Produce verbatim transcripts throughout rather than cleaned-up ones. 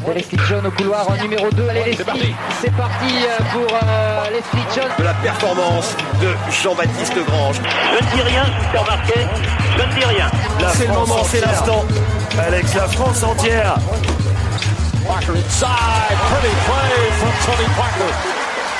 Leslie John au couloir en numéro deux. Allez Leslie, c'est parti, c'est parti pour euh, Leslie John. De la performance de Jean-Baptiste Grange. Je ne dis rien, je suis remarqué, je ne dis rien. La c'est France le moment, entière. C'est l'instant. Alex, la France entière. Walker inside, pretty play from Tony Parker.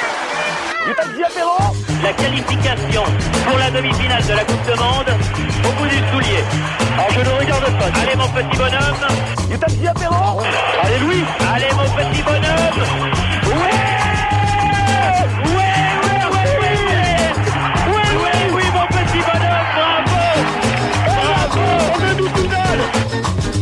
La qualification pour la demi-finale de la Coupe de Monde au bout du soulier. Alors je ne regarde pas. Allez mon petit bonhomme. Yuta Diapero. Allez Louis. Allez mon petit bonhomme. Ouais. Ouais, ouais, ouais, ouais. Ouais, ouais, oui mon petit bonhomme. Bravo. Bravo. On veut nous tout donne.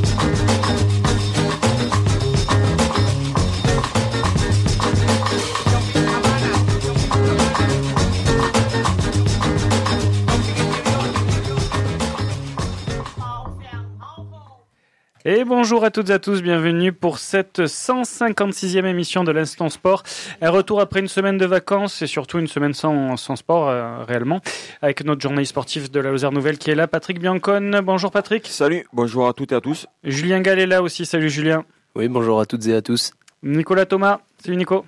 Et bonjour à toutes et à tous, bienvenue pour cette cent cinquante-sixième émission de l'Instant Sport. Un retour après une semaine de vacances et surtout une semaine sans, sans sport euh, réellement, avec notre journaliste sportif de la Lozère Nouvelle qui est là, Patrick Biancone. Bonjour Patrick. Salut, bonjour à toutes et à tous. Julien Gall est là aussi, salut Julien. Oui, bonjour à toutes et à tous. Nicolas Thomas, salut Nico.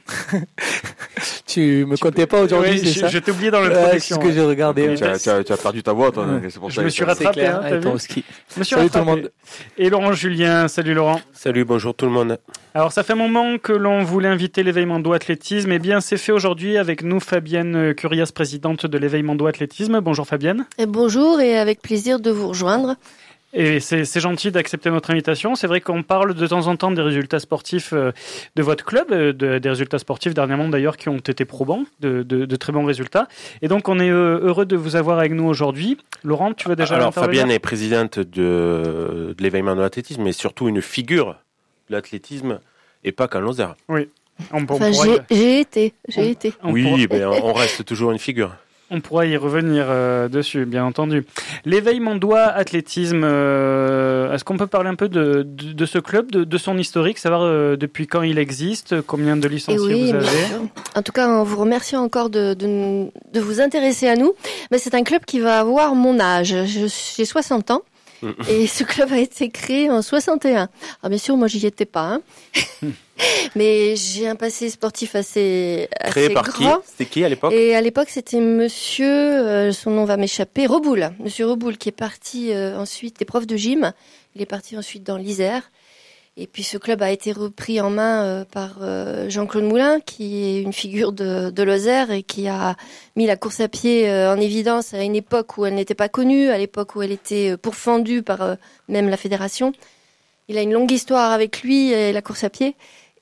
Tu me comptais pas aujourd'hui, oui, c'est je, ça je t'ai oublié dans l'introduction. Ouais, c'est ce que j'ai regardé. Oui, tu, as, tu, as, tu as perdu ta voix, toi. Ouais. C'est pour je ça me suis rattrapé, hein, t'as vu au ski. Je me suis Salut rattrapé. tout le monde. Et Laurent Julien, salut Laurent. Salut, bonjour tout le monde. Alors ça fait un moment que l'on voulait inviter l'éveil Mando Athlétisme. Eh bien, c'est fait aujourd'hui avec nous Fabienne Curias, présidente de l'éveil Mando Athlétisme. Bonjour Fabienne. Et bonjour et avec plaisir de vous rejoindre. Et c'est, c'est gentil d'accepter notre invitation. C'est vrai qu'on parle de temps en temps des résultats sportifs de votre club, de, des résultats sportifs dernièrement d'ailleurs qui ont été probants, de, de, de très bons résultats. Et donc on est heureux de vous avoir avec nous aujourd'hui. Laurent, tu veux déjà Alors intervenir ? Fabienne est présidente de, de l'éveillement de l'athlétisme, mais surtout une figure de l'athlétisme et pas qu'en Lozère. Oui. On, on enfin, pourra... j'ai, j'ai été, j'ai on, été. On oui, pourra... ben, on reste toujours une figure. On pourra y revenir euh, dessus, bien entendu. L'éveil Mandois Athlétisme, euh, est-ce qu'on peut parler un peu de, de, de ce club, de, de son historique, savoir euh, depuis quand il existe, combien de licenciés oui, vous avez ? En tout cas, on vous remercie encore de, de, de vous intéresser à nous. Mais c'est un club qui va avoir mon âge. Je, j'ai soixante ans. Et ce club a été créé en soixante et un. Alors bien sûr, moi j'y étais pas, hein. Mais j'ai un passé sportif assez, assez créé par grand. qui ? C'était qui à l'époque ? Et à l'époque, c'était Monsieur, euh, son nom va m'échapper, Reboul. Monsieur Reboul qui est parti euh, ensuite, des profs de gym. Il est parti ensuite dans l'Isère. Et puis ce club a été repris en main euh, par euh, Jean-Claude Moulin, qui est une figure de, de Lozère et qui a mis la course à pied euh, en évidence à une époque où elle n'était pas connue, à l'époque où elle était euh, pourfendue par euh, même la fédération. Il a une longue histoire avec lui et la course à pied.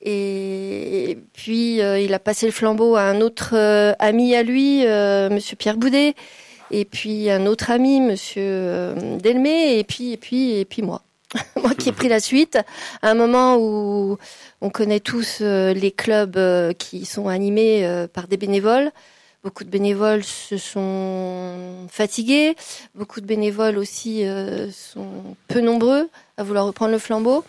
Et puis euh, il a passé le flambeau à un autre euh, ami à lui, euh, Monsieur Pierre Boudet, et puis un autre ami, Monsieur euh, Delmé, et puis et puis et puis moi. Moi qui ai pris la suite, à un moment où on connaît tous euh, les clubs euh, qui sont animés euh, par des bénévoles. Beaucoup de bénévoles se sont fatigués, beaucoup de bénévoles aussi euh, sont peu nombreux à vouloir reprendre le flambeau.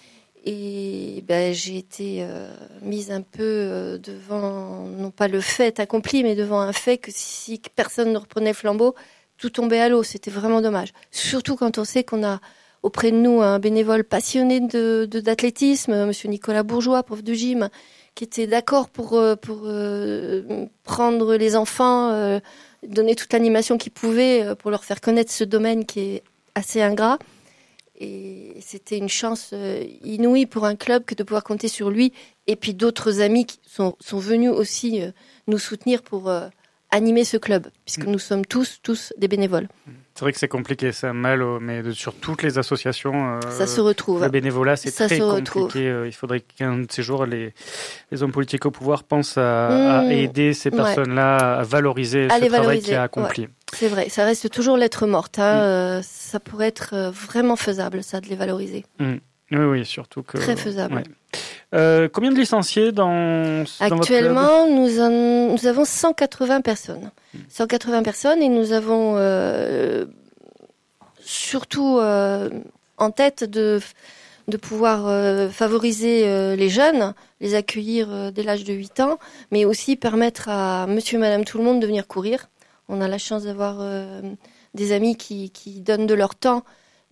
Et ben, j'ai été euh, mise un peu euh, devant, non pas le fait accompli, mais devant un fait que si personne ne reprenait le flambeau, tout tombait à l'eau. C'était vraiment dommage. Surtout quand on sait qu'on a auprès de nous un bénévole passionné de, de d'athlétisme, Monsieur Nicolas Bourgeois, prof de gym, qui était d'accord pour pour euh, prendre les enfants, euh, donner toute l'animation qu'il pouvait euh, pour leur faire connaître ce domaine qui est assez ingrat. Et c'était une chance euh, inouïe pour un club que de pouvoir compter sur lui. Et puis d'autres amis qui sont sont venus aussi euh, nous soutenir pour euh, animer ce club, puisque nous sommes tous tous des bénévoles. C'est vrai que c'est compliqué, ça mal, mais sur toutes les associations, euh, ça se retrouve. Le bénévolat, c'est ça très compliqué. Il faudrait qu'un de ces jours, les, les hommes politiques au pouvoir pensent à, mmh, à aider ces personnes-là, ouais. à valoriser à ce travail qui a accompli. Ouais. C'est vrai, ça reste toujours lettre morte. Hein. Mmh. Euh, ça pourrait être vraiment faisable, ça, de les valoriser. Mmh. Oui, oui, surtout que... Très faisable. Ouais. Euh, combien de licenciés dans, dans Actuellement, votre club ? nous, en, nous avons cent quatre-vingts personnes. Mmh. cent quatre-vingts personnes et nous avons euh, surtout euh, en tête de, de pouvoir euh, favoriser euh, les jeunes, les accueillir euh, dès l'âge de huit ans, mais aussi permettre à monsieur et madame tout le monde de venir courir. On a la chance d'avoir euh, des amis qui, qui donnent de leur temps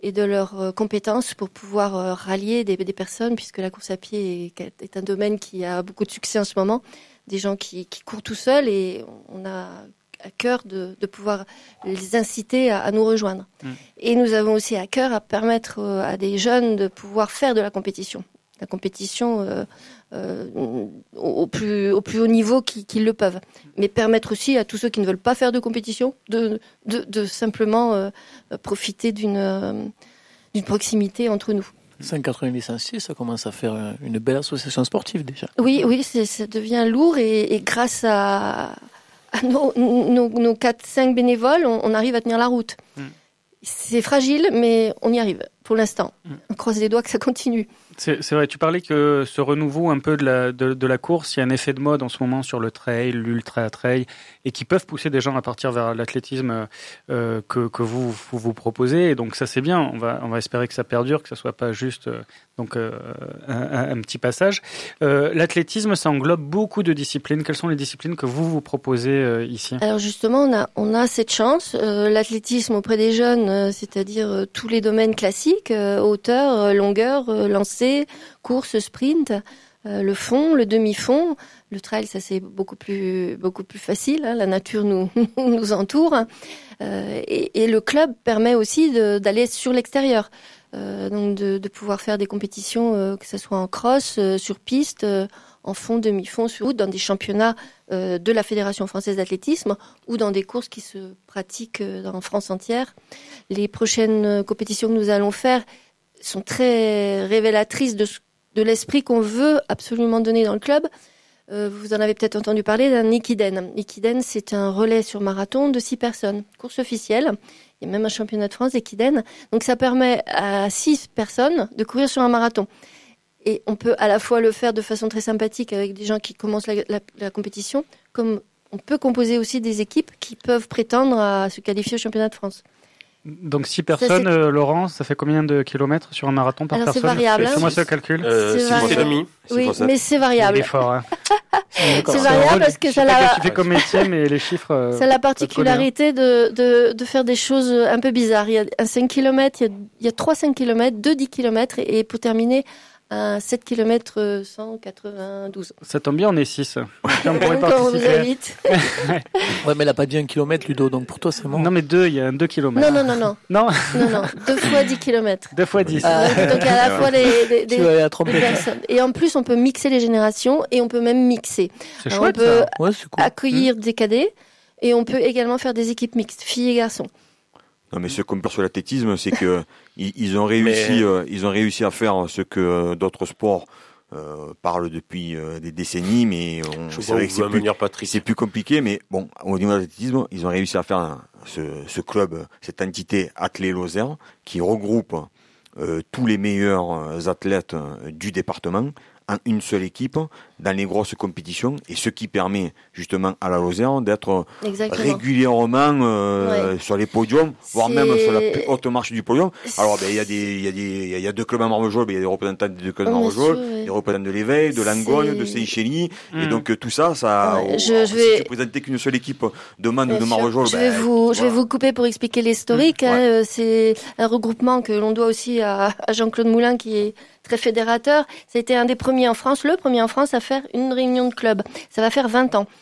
et de leurs euh, compétences pour pouvoir euh, rallier des, des personnes, puisque la course à pied est, est un domaine qui a beaucoup de succès en ce moment. Des gens qui, qui courent tout seuls, et on a à cœur de, de pouvoir les inciter à, à nous rejoindre. Mmh. Et nous avons aussi à cœur à permettre euh, à des jeunes de pouvoir faire de la compétition. La compétition euh, euh, au, plus, au plus haut niveau qu'ils, qu'ils le peuvent. Mais permettre aussi à tous ceux qui ne veulent pas faire de compétition de, de, de simplement euh, profiter d'une, euh, d'une proximité entre nous. cent quatre-vingts licenciés, ça commence à faire une belle association sportive déjà. Oui, oui, c'est, ça devient lourd, et, et grâce à, à nos, nos, nos quatre cinq bénévoles, on, on arrive à tenir la route. Mmh. C'est fragile, mais on y arrive pour l'instant. Mmh. On croise les doigts que ça continue. C'est, c'est vrai, tu parlais que ce renouveau un peu de la, de, de la course, il y a un effet de mode en ce moment sur le trail, l'ultra trail, et qui peuvent pousser des gens à partir vers l'athlétisme euh, que, que vous, vous vous proposez. Et donc ça c'est bien, on va, on va espérer que ça perdure, que ça soit pas juste euh, donc euh, un, un petit passage. Euh, l'athlétisme, ça englobe beaucoup de disciplines. Quelles sont les disciplines que vous vous proposez euh, ici ? Alors justement, on a, on a cette chance. Euh, l'athlétisme auprès des jeunes, euh, c'est-à-dire euh, tous les domaines classiques, euh, hauteur, euh, longueur, euh, lancer, course, sprint, euh, le fond, le demi-fond, le trail, ça c'est beaucoup plus beaucoup plus facile. Hein, la nature nous nous entoure, euh, et, et le club permet aussi de, d'aller sur l'extérieur, euh, donc de, de pouvoir faire des compétitions, euh, que ce soit en cross, euh, sur piste, euh, en fond, demi-fond, sur route, dans des championnats euh, de la Fédération française d'athlétisme ou dans des courses qui se pratiquent euh, en France entière. Les prochaines compétitions que nous allons faire sont très révélatrices de, de l'esprit qu'on veut absolument donner dans le club. Euh, vous en avez peut-être entendu parler d'un Ikiden. Ikiden, c'est un relais sur marathon de six personnes, course officielle. Il y a même un championnat de France Ikiden. Donc ça permet à six personnes de courir sur un marathon. Et on peut à la fois le faire de façon très sympathique avec des gens qui commencent la, la, la compétition, comme on peut composer aussi des équipes qui peuvent prétendre à se qualifier au championnat de France. Donc six personnes, euh, Laurent, ça fait combien de kilomètres sur un marathon par Alors, personne ? C'est variable. Fais-moi ce calcul. Euh, c'est six et demi. Oui, mais c'est variable. Il est fort, hein. C'est variable parce que ça l'a. Tu fais comme métier, mais les chiffres. Euh, ça a la particularité de, de, de faire des choses un peu bizarres. Il y a un cinq kilomètres, il y a, il y a trois cinq kilomètres, deux dix kilomètres, et, et pour terminer, un sept kilomètres cent quatre-vingt-douze. Ça tombe bien, on est six. On pourrait Quand on vous participer. invite. Ouais, mais elle a pas dit un kilomètre, Ludo, donc pour toi c'est mort. Non, mais deux, il y a un deux kilomètres. Non, non, non, non. Non, Non, non. Deux fois dix kilomètres. deux fois dix. Ah. Donc à la fois les, les, Tu les- vas aller à les tromper. personnes. Et en plus, on peut mixer les générations, et on peut même mixer. C'est Alors, chouette, on peut ça. Ouais, c'est cool. accueillir des cadets, et on peut également faire des équipes mixtes, filles et garçons. Non, mais ce qu'on perçoit l'athlétisme, c'est que ils, ils ont réussi, Mais- euh, ils ont réussi à faire ce que euh, d'autres sports euh, parlent depuis euh, des décennies, mais on, Je c'est vois vrai où que veut c'est en plus, venir Patrick. c'est plus compliqué. Mais bon, au niveau de l'athlétisme, ils ont réussi à faire un- ce, ce club, cette entité Athlé-Lozère, qui regroupe euh, tous les meilleurs euh, athlètes euh, du département en une seule équipe dans les grosses compétitions, et ce qui permet justement à la Lozère d'être Exactement. régulièrement euh, Ouais. sur les podiums, voire C'est- même sur la plus haute marche du podium. Alors, ben, il y a des, il y a des, il y a deux clubs à Marvejols, ben, il y a des représentants des deux clubs à Oh, Marvejols, monsieur, ouais. des représentants de l'Éveil, de Langogne, C'est- de Seychelles, Mm. et donc euh, tout ça, ça, Ouais, oh, je- alors, je si vais- tu présentais qu'une seule équipe de Man ou Bien de sûr. Marvejols, je ben, vais vous, je vais voilà. vous couper pour expliquer l'historique. Mmh, hein. ouais. Euh, C'est un regroupement que l'on doit aussi à, à Jean-Claude Moulin, qui est très fédérateur. Ça a été un des premiers en France, le premier en France à faire une réunion de club. Ça va faire vingt ans.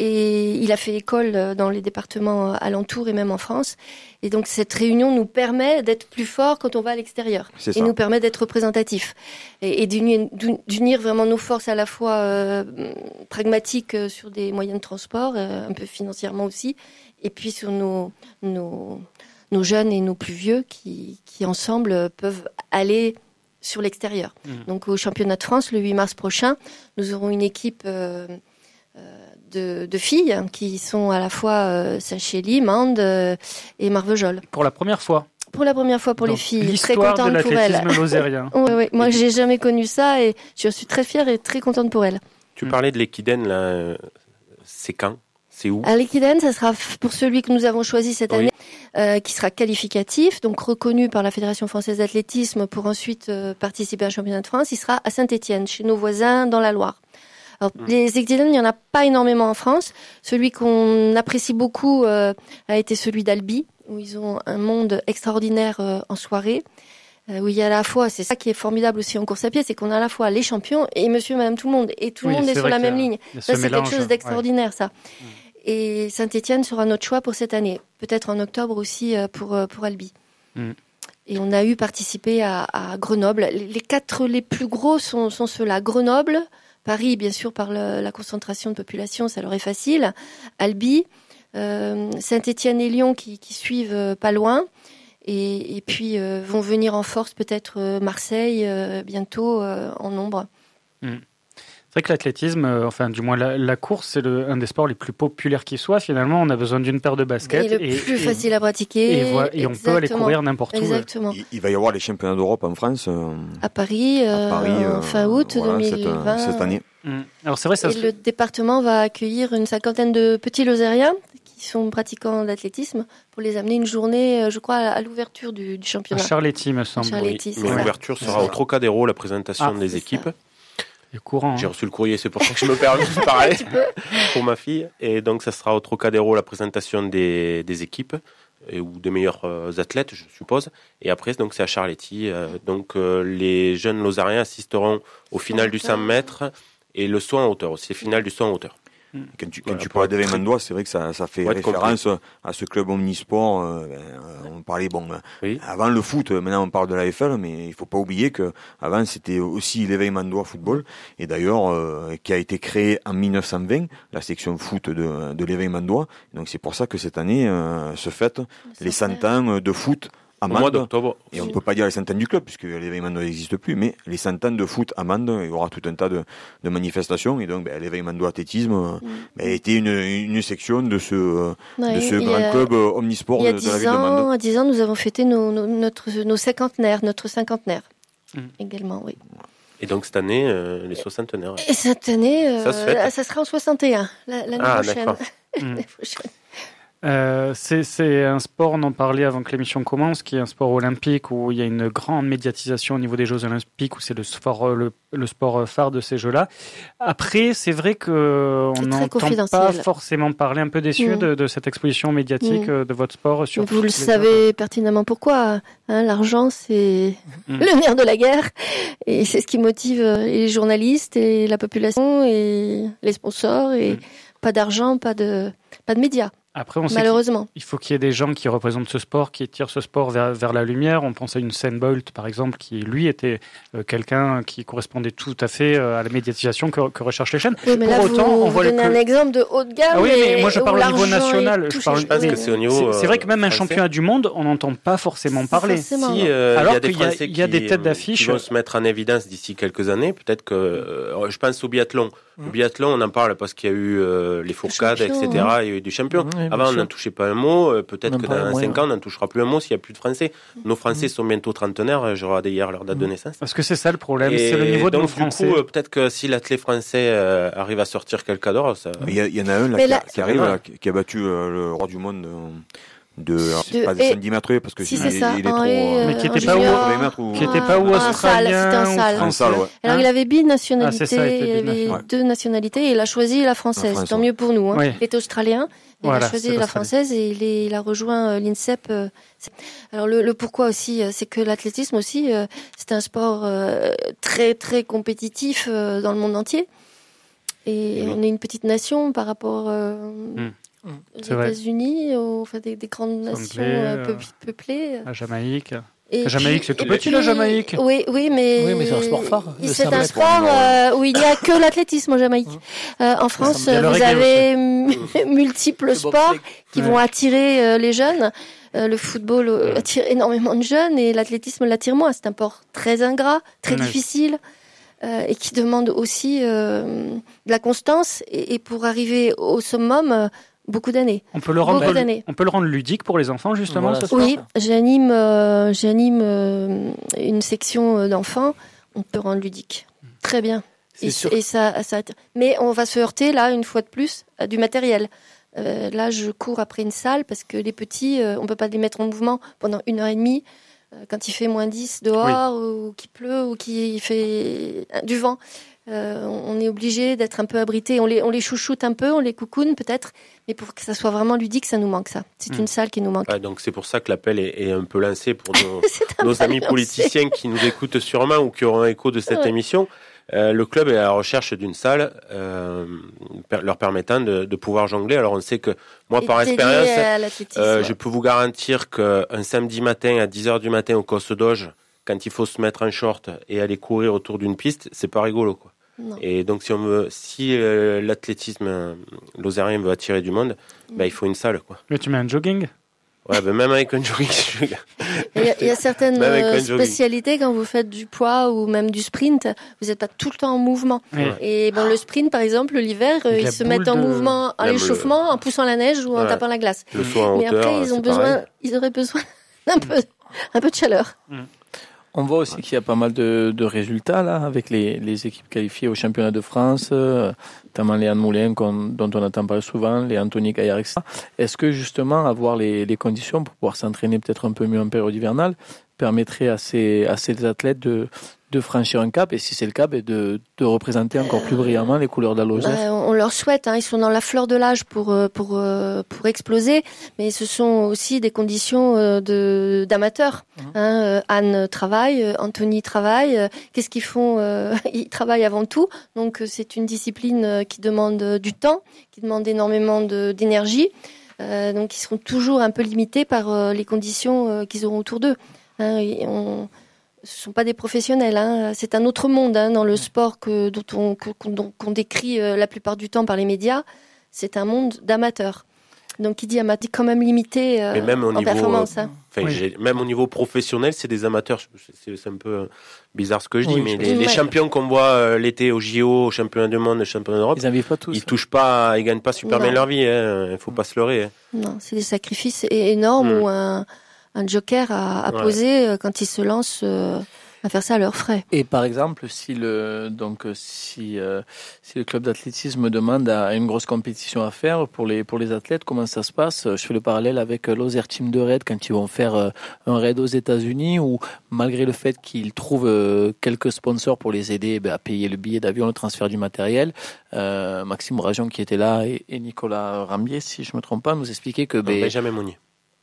Et il a fait école dans les départements alentours et même en France. Et donc cette réunion nous permet d'être plus forts quand on va à l'extérieur. C'est Et ça. nous permet d'être représentatifs. Et, et d'unir, d'unir vraiment nos forces à la fois euh, pragmatiques euh, sur des moyens de transport, euh, un peu financièrement aussi, et puis sur nos, nos, nos jeunes et nos plus vieux qui, qui ensemble euh, peuvent aller sur l'extérieur. Mmh. Donc au championnat de France, le huit mars prochain, nous aurons une équipe euh, euh, de, de filles qui sont à la fois euh, Saint-Chély, Mende euh, et Marvejols. Pour la première fois. Pour la première fois pour Donc, les filles, très l'histoire de contente pour elles. l'athlétisme lozérien. Ouais, ouais. Moi, j'ai jamais connu ça et je suis très fière et très contente pour elles. Tu parlais de l'Equiden, là. euh, C'est quand? C'est où? À l'Equiden, ça sera f- pour celui que nous avons choisi cette Oui. année, euh, qui sera qualificatif, donc reconnu par la Fédération française d'athlétisme pour ensuite euh, participer à un championnat de France. Il sera à Saint-Étienne, chez nos voisins, dans la Loire. Alors, Mmh. les Equiden, il n'y en a pas énormément en France. Celui qu'on apprécie beaucoup euh, a été celui d'Albi, où ils ont un monde extraordinaire euh, en soirée, euh, où il y a à la fois, c'est ça qui est formidable aussi en course à pied, c'est qu'on a à la fois les champions et monsieur et madame tout le monde, et tout le Oui, monde est, c'est sur la vrai même qu'il y a- ligne. il y a ce Ça, c'est mélange, quelque chose d'extraordinaire, ça. Mm. Et Saint-Étienne sera notre choix pour cette année, peut-être en octobre aussi euh, pour, euh, pour Albi. Mm. Et on a eu participé à, à Grenoble. Les, les quatre les plus gros sont, sont ceux-là. Grenoble, Paris, bien sûr, par le, la concentration de population, ça leur est facile. Albi, euh, Saint-Étienne et Lyon qui, qui suivent euh, pas loin. Et, et puis euh, vont venir en force peut-être euh, Marseille euh, bientôt euh, en nombre. Mm. C'est vrai que l'athlétisme, euh, enfin du moins la, la course, c'est le, un des sports les plus populaires qui soit. Finalement, on a besoin d'une paire de baskets. Et le et, plus et- facile à pratiquer. Et, voilà, et on peut aller Exactement. courir n'importe où. Exactement. Il, il va y avoir les championnats d'Europe en France euh, À Paris, euh, à Paris euh, fin août voilà, cette, deux mille vingt. cette année. Mm. Alors c'est vrai, ça Et se- le département va accueillir une cinquantaine de petits Lozériens qui sont pratiquants d'athlétisme pour les amener une journée, euh, je crois, à l'ouverture du, du à championnat. Charletti, me semble. Charletti, c'est Mais ça. l'ouverture sera C'est au ça. Trocadéro, la présentation Ah, des c'est équipes. ça. C'est courant. J'ai hein. reçu le courrier, c'est pour ça que je me permets de parler Tu peux. pour ma fille. Et donc, ça sera au Trocadéro la présentation des, des équipes et, ou des meilleurs euh, athlètes, je suppose. Et après, donc, c'est à Charletti. Euh, donc, euh, les jeunes Lozériens assisteront au final du cent mètres et le saut en hauteur aussi, final du saut en hauteur. Quand tu, quand Voilà, tu pour parles être d'événement d'Oie, c'est vrai que ça, ça fait Pour être référence à ce club omnisport. Euh, ben, euh, on parlait, bon, euh, Oui. avant le foot, euh, maintenant on parle de la F L, mais il faut pas oublier que avant c'était aussi l'événement d'Oie football, et d'ailleurs euh, qui a été créé en mille neuf cent vingt, la section foot de, de l'événement d'Oie. Donc c'est pour ça que cette année euh, se fêtent les cent ans de foot à Au mois Mende. d'octobre. Et on ne peut pas dire les cent ans du club, puisque l'événement n'existe plus, mais les cent ans de foot à Mende, il y aura tout un tas de, de manifestations, et donc ben, l'événement d'athlétisme euh, ben, a été une, une section de ce, euh, Ouais, de ce il y grand a- club euh, omnisport Il y a de, de la dix ville de Mende. ans, à dix ans, nous avons fêté nos, nos, notre, nos cinquantenaires, notre cinquantenaire Mm. également, oui. Et donc, cette année, euh, les soixantenaires. Et cette année, euh, Ça se fête. ça sera en soixante et un, la- l'année Ah, prochaine. d'accord. Mm. L'année prochaine. Euh, c'est, c'est un sport, on en parlait avant que l'émission commence, qui est un sport olympique où il y a une grande médiatisation au niveau des Jeux olympiques, où c'est le sport, le, le sport phare de ces Jeux-là. Après, c'est vrai qu'on C'est très n'entend confidentiel. pas forcément parler, un peu déçu Mm. de, de cette exposition médiatique Mm. euh, de votre sport. Sur Mais vous le toutes les savez pertinemment pourquoi. Hein, l'argent, c'est Mm. le nerf de la guerre. Et c'est ce qui motive euh, les journalistes et la population et les sponsors. Et Mm. pas d'argent, pas de, pas de médias, Après, on sait malheureusement. qu'il faut qu'il y ait des gens qui représentent ce sport, qui tirent ce sport vers, vers la lumière. On pense à une Usain Bolt, par exemple, qui, lui, était euh, quelqu'un qui correspondait tout à fait euh, à la médiatisation que, que recherchent les chaînes. Oui, mais Pour là, autant, vous, on vous voit le donnez que- un exemple de haut de gamme. Ah oui, mais et- moi, je où parle au niveau l'argent est national. Je touché. parle- Je pense Oui, que c'est au oui. niveau. C'est, c'est vrai que même un français. championnat du monde, on n'entend pas forcément C'est parler. forcément. Si, euh, Alors il y a des qu'il y a- Français il y a qui, des têtes euh, d'affiche. qui vont se mettre en évidence d'ici quelques années. Peut-être que, euh, je pense au biathlon. Le biathlon, on en parle parce qu'il y a eu euh, les fourcades, champion, et cetera. Il y a eu du champion. Oui, bien Avant, on sûr. n'en touchait pas un mot. Euh, Peut-être On en que parle dans moins, cinq ouais. ans, on n'en touchera plus un mot s'il n'y a plus de Français. Nos Français sont bientôt trentenaires. Je regardais hier leur date de naissance. Parce que c'est ça le problème, Et c'est le niveau de donc, nos du Français. coup, euh, peut-être que si l'athlète français euh, arrive à sortir quelqu'un d'or, ça. Mais Il y, a- il y en a un là, Mais qui, là- qui arrive, Ouais. là, qui, qui a battu euh, le roi du monde euh, de, alors, c'est De- pas de et- cent dix mètres, parce que Si, il, c'est ça. il est trop... Henri, euh, Mais qui euh, était en pas où- junior. quatre-vingts mètres ou- Qui était pas ou Ah, en salle, australien c'était en ou salle. français. En salle, ouais. Alors, Hein il avait binationalité, Ah, c'est ça, il était il avait binational. Ouais. deux nationalités et il a choisi la française. La France, Tant ouais. mieux pour nous. Hein. Oui. Il était australien, il Voilà, a choisi c'est la l'Australie. française et il, est- il a rejoint euh, l'INSEP. euh, c'est- Alors, le, le pourquoi aussi, euh, c'est que l'athlétisme aussi, euh, c'est un sport euh, très, très compétitif euh, dans le monde entier. Et Oui. on est une petite nation par rapport euh, aux C'est vrai. États-Unis, aux, enfin, des, des grandes nations Anglais, euh, peu- euh, peuplées. La Jamaïque. Et La Jamaïque, puis- c'est tout et petit, puis- la Jamaïque. Oui, oui, mais. Oui, mais c'est un sport phare, il- le C'est cent un mètres. sport euh, où il n'y a que l'athlétisme en Jamaïque. Euh, en France, Il y a le vous reggae avez m- multiples Le sports bobsleigh. qui Ouais. vont attirer euh, les jeunes. Euh, le football euh, attire énormément de jeunes et l'athlétisme l'attire moins. C'est un sport très ingrat, très Ouais. difficile euh, et qui demande aussi euh, de la constance. Et, et pour arriver au summum, euh, beaucoup d'années. On peut le rendre, Beaucoup d'années. on peut le rendre ludique pour les enfants, justement. Voilà, ce c'est sport. Oui, j'anime, euh, j'anime euh, une section euh, d'enfants. On peut rendre ludique. Très bien. C'est Et, sûr. et ça, ça, mais on va se heurter là une fois de plus à du matériel. Euh, là, je cours après une salle parce que les petits, euh, on peut pas les mettre en mouvement pendant une heure et demie. euh, quand il fait moins dix dehors, oui. ou qu'il pleut, ou qu'il fait du vent. Euh, on est obligé d'être un peu abrité. On les, on les chouchoute un peu, on les coucoune peut-être, mais pour que ça soit vraiment ludique, ça nous manque ça. C'est mmh. une salle qui nous manque. Ouais, donc c'est pour ça que l'appel est, est un peu lancé pour nos, nos amis lancé. politiciens qui nous écoutent sûrement ou qui auront écho de cette ouais. émission. Euh, le club est à la recherche d'une salle euh, per, leur permettant de, de pouvoir jongler. Alors on sait que moi, Et par expérience, euh, ouais. je peux vous garantir qu'un samedi matin à dix heures du matin au Cosse Doge, quand il faut se mettre en short et aller courir autour d'une piste, c'est pas rigolo, quoi. Non. Et donc si on veut, si euh, l'athlétisme euh, lozérien veut attirer du monde, mmh. bah, il faut une salle, quoi. Mais tu mets un jogging? Ouais, ben même avec un jogging. Il y, y a certaines euh, spécialités quand vous faites du poids ou même du sprint, vous n'êtes pas tout le temps en mouvement. Ouais. Et bon, le sprint, par exemple, l'hiver, euh, ils se mettent en de... mouvement à l'échauffement, le... en poussant la neige ou ouais. en tapant la glace. Le saut en Mais hauteur, après, ils ont besoin, pareil. ils auraient besoin d'un peu, un peu de chaleur. Mmh. On voit aussi qu'il y a pas mal de, de résultats là avec les, les équipes qualifiées au championnat de France, euh, notamment les Anne Moulin dont on entend parler souvent, les Anthony Gaillard, et cetera. Est-ce que justement avoir les, les conditions pour pouvoir s'entraîner peut-être un peu mieux en période hivernale permettrait à ces, à ces athlètes de, de franchir un cap et si c'est le cas, de, de représenter encore plus brillamment les couleurs de la Lozère? Bah, on leur souhaite, hein, ils sont dans la fleur de l'âge pour, pour, pour exploser, mais ce sont aussi des conditions de, d'amateurs. Mmh. Hein, Anne travaille, Anthony travaille, qu'est-ce qu'ils font? Ils travaillent avant tout, donc c'est une discipline qui demande du temps, qui demande énormément de, d'énergie, euh, donc ils seront toujours un peu limités par les conditions qu'ils auront autour d'eux. Hein, on, ce sont pas des professionnels, hein. C'est un autre monde hein, dans le sport que, dont on, qu'on, qu'on décrit euh, la plupart du temps par les médias. C'est un monde d'amateurs. Donc, qui dit amateur, quand même limité euh, même au en niveau, performance. Hein. Enfin, oui. j'ai, même au niveau professionnel, c'est des amateurs. C'est, c'est un peu bizarre ce que je dis, oui, mais je les, les champions qu'on voit euh, l'été au J O, au championnat du monde, au championnat d'Europe, ils en vivent pas tous. Ils touchent pas, ils gagnent pas super non. bien leur vie. Il hein. faut pas se leurrer. Hein. Non, c'est des sacrifices énormes mmh. où un un joker à, à ouais. poser quand ils se lancent euh, à faire ça à leurs frais. Et par exemple, si le donc si euh, si le club d'athlétisme demande à une grosse compétition à faire pour les pour les athlètes, comment ça se passe? Je fais le parallèle avec Lozère Team de Raid quand ils vont faire euh, un raid aux États-Unis où malgré le fait qu'ils trouvent euh, quelques sponsors pour les aider ben, à payer le billet d'avion, le transfert du matériel, euh, Maxime Rajon qui était là et, et Nicolas Rambier, si je me trompe pas, nous expliquaient que ben, Benjamin Monnier.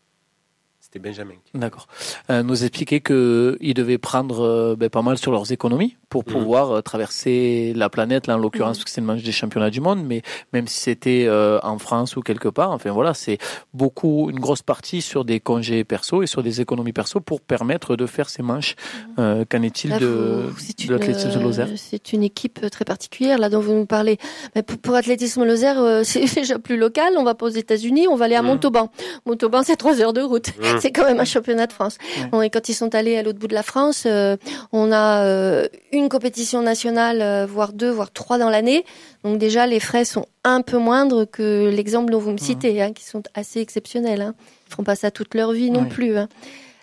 C'est Benjamin. D'accord. Euh, nous expliquer que ils devaient prendre euh, ben, pas mal sur leurs économies pour pouvoir mmh. euh, traverser la planète. Là, en l'occurrence, mmh. parce que c'est le match des championnats du monde, mais même si c'était euh, en France ou quelque part, enfin voilà, c'est beaucoup une grosse partie sur des congés perso et sur des économies perso pour permettre de faire ces manches. Mmh. Euh, qu'en est-il là, de, de l'athlétisme de Lozère? C'est une équipe très particulière là dont vous nous parlez. Mais pour, pour athlétisme Lozère, euh, c'est déjà plus local. On va pas aux États-Unis, on va aller à mmh. Montauban. Montauban, c'est trois heures de route. Mmh. C'est quand même un championnat de France. Ouais. Bon, et quand ils sont allés à l'autre bout de la France, euh, on a euh, une compétition nationale, euh, voire deux, voire trois dans l'année. Donc déjà, les frais sont un peu moindres que l'exemple dont vous me citez, hein, qui sont assez exceptionnels. Hein. Ils ne feront pas ça toute leur vie non ouais. plus. Hein.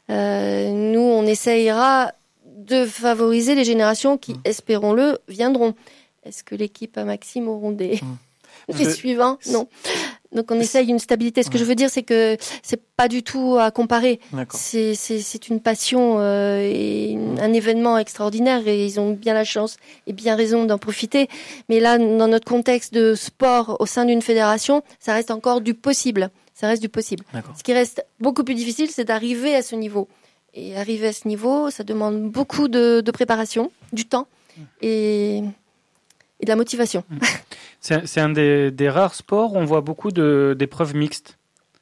Euh, nous, on essayera de favoriser les générations qui, mmh. espérons-le, viendront. Est-ce que l'équipe à Maxime auront des... Mmh. Les je... suivants, non. Donc on essaye une stabilité. Ce que ouais. je veux dire, c'est que c'est pas du tout à comparer. C'est, c'est, c'est une passion euh, et une, un événement extraordinaire et ils ont bien la chance et bien raison d'en profiter. Mais là, dans notre contexte de sport au sein d'une fédération, ça reste encore du possible. Ça reste du possible. D'accord. Ce qui reste beaucoup plus difficile, c'est d'arriver à ce niveau. Et arriver à ce niveau, ça demande beaucoup de, de préparation, du temps et, et de la motivation. C'est, c'est un des, des rares sports où on voit beaucoup de, d'épreuves mixtes,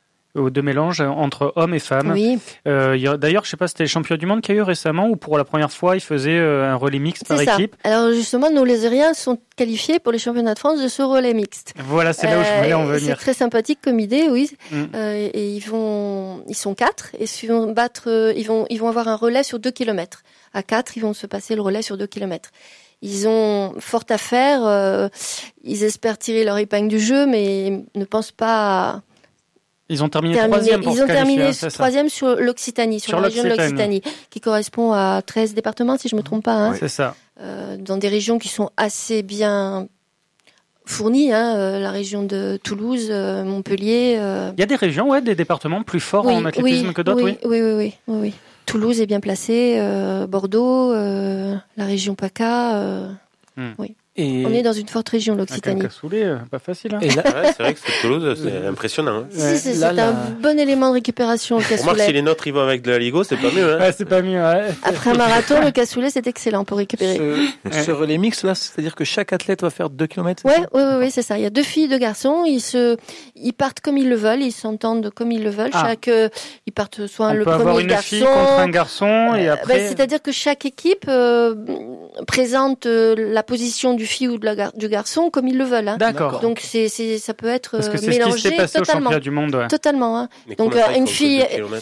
de mélange entre hommes et femmes. Oui. Euh, y a, d'ailleurs, je ne sais pas, c'était les championnats du monde qu'il y a eu récemment où pour la première fois, ils faisaient un relais mixte c'est par ça. équipe. Alors justement, nos Lozériens sont qualifiés pour les championnats de France de ce relais mixte. Voilà, c'est là où euh, je voulais en venir. C'est très sympathique comme idée, oui. Mm. Euh, et, et ils vont, ils sont quatre et ils vont battre, ils vont, ils vont avoir un relais sur deux kilomètres. À quatre, ils vont se passer le relais sur deux kilomètres. Ils ont fort à faire, euh, ils espèrent tirer leur épingle du jeu, mais ne pensent pas à... Ils ont terminé troisième pour Ils ont terminé hein, troisième sur l'Occitanie, sur, sur la région de l'Occitanie, qui correspond à treize départements, si je me trompe pas. Hein. C'est ça. Euh, dans des régions qui sont assez bien fournies, hein, euh, la région de Toulouse, euh, Montpellier. Euh... Il y a des régions, ouais, des départements plus forts oui, en athlétisme oui, que d'autres, oui. Oui, oui, oui, oui, oui. Toulouse est bien placé, euh, Bordeaux, euh, la région PACA. Euh, hmm. Oui. Et on est dans une forte région, l'Occitanie. Un cassoulet, pas facile. Hein. Et là, ouais, c'est vrai que c'est Toulouse, c'est impressionnant. Hein. Si, c'est, Là, c'est là... un bon élément de récupération, le cassoulet. Remarque, si les nôtres ils vont avec de la Ligo, c'est pas mieux. Hein. Ouais, c'est pas mieux. Ouais. Après un marathon, le cassoulet, c'est excellent pour récupérer. Ce, ce relais mix, là, c'est-à-dire que chaque athlète va faire deux kilomètres. Ouais, oui, oui, oui, c'est ça. Il y a deux filles, deux garçons. Ils se, ils partent comme ils le veulent. Ils s'entendent comme ils le veulent. Ah. Chaque, euh, ils partent soit On le peut premier avoir une garçon. fille contre un garçon et Euh, après. ben, c'est-à-dire que chaque équipe euh, présente euh, la position du fille ou de la gar- du garçon comme ils le veulent. Hein. D'accord. Donc c'est, c'est, ça peut être Parce que c'est mélangé ce qui s'est passé totalement. au championnat du monde. Ouais. Totalement. Hein. Mais Donc comment ça, euh, ils une font que fille, deux kilomètres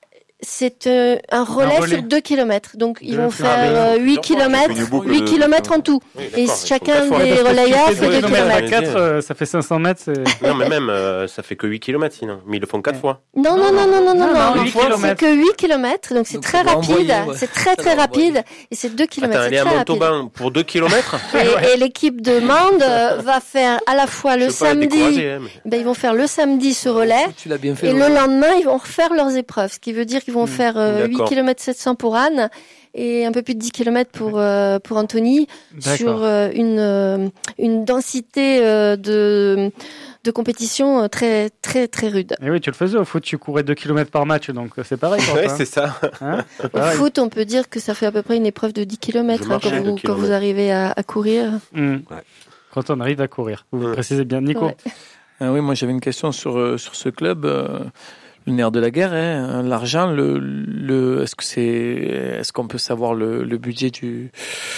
c'est euh, un relais, Un relais. sur deux kilomètres. Donc ils Deux vont kilomètres. faire Ah, euh, mais huit plusieurs fois, kilomètres, j'ai fait une boucle huit de- kilomètres en tout. Oui, Et d'accord, ils font chacun quatre fois. des Parce que relayeurs si tu fait fais deux deux kilomètres à kilomètres. quatre, euh, ça fait cinq cents mètres. C'est... Non, mais même, euh, ça fait que huit kilomètres sinon. Mais ils le font quatre fois. Non, non, non, non, non, non, Non, non. non, huit C'est kilomètres. que huit kilomètres, donc c'est Donc, très ça doit rapide. envoyer, ouais. C'est très, Ça très doit envoyer. rapide. Et c'est deux kilomètres. Attends, C'est aller à très rapide. Montauban pour deux kilomètres Et, et l'équipe de Mende euh, va faire à la fois le Je veux pas être samedi, découragé, hein, mais- ben, ils vont faire le samedi ce relais. Tu l'as bien fait. Et le ouais. lendemain, ils vont refaire leurs épreuves, ce qui veut dire qu'ils vont faire euh, huit D'accord. kilomètres sept cents pour Anne et un peu plus de dix kilomètres pour euh, pour Anthony D'accord. sur euh, une euh, une densité euh, de de compétition euh, très très très rude. Et oui, tu le faisais au foot, tu courais deux kilomètres par match, donc euh, c'est pareil. Quoi, Ouais, hein. c'est ça. Hein c'est Au pareil. foot, on peut dire que ça fait à peu près une épreuve de dix kilomètres Je hein, quand, marchais vous, deux quand vous kilomètres. arrivez à, à courir. Hmm. Ouais. Quand on arrive à courir. Vous Ouais. précisez bien, Nico. Ouais. Ah oui, moi j'avais une question sur euh, sur ce club, euh, le nerf de la guerre, hein, l'argent. Le, le est-ce que c'est est-ce qu'on peut savoir le, le budget du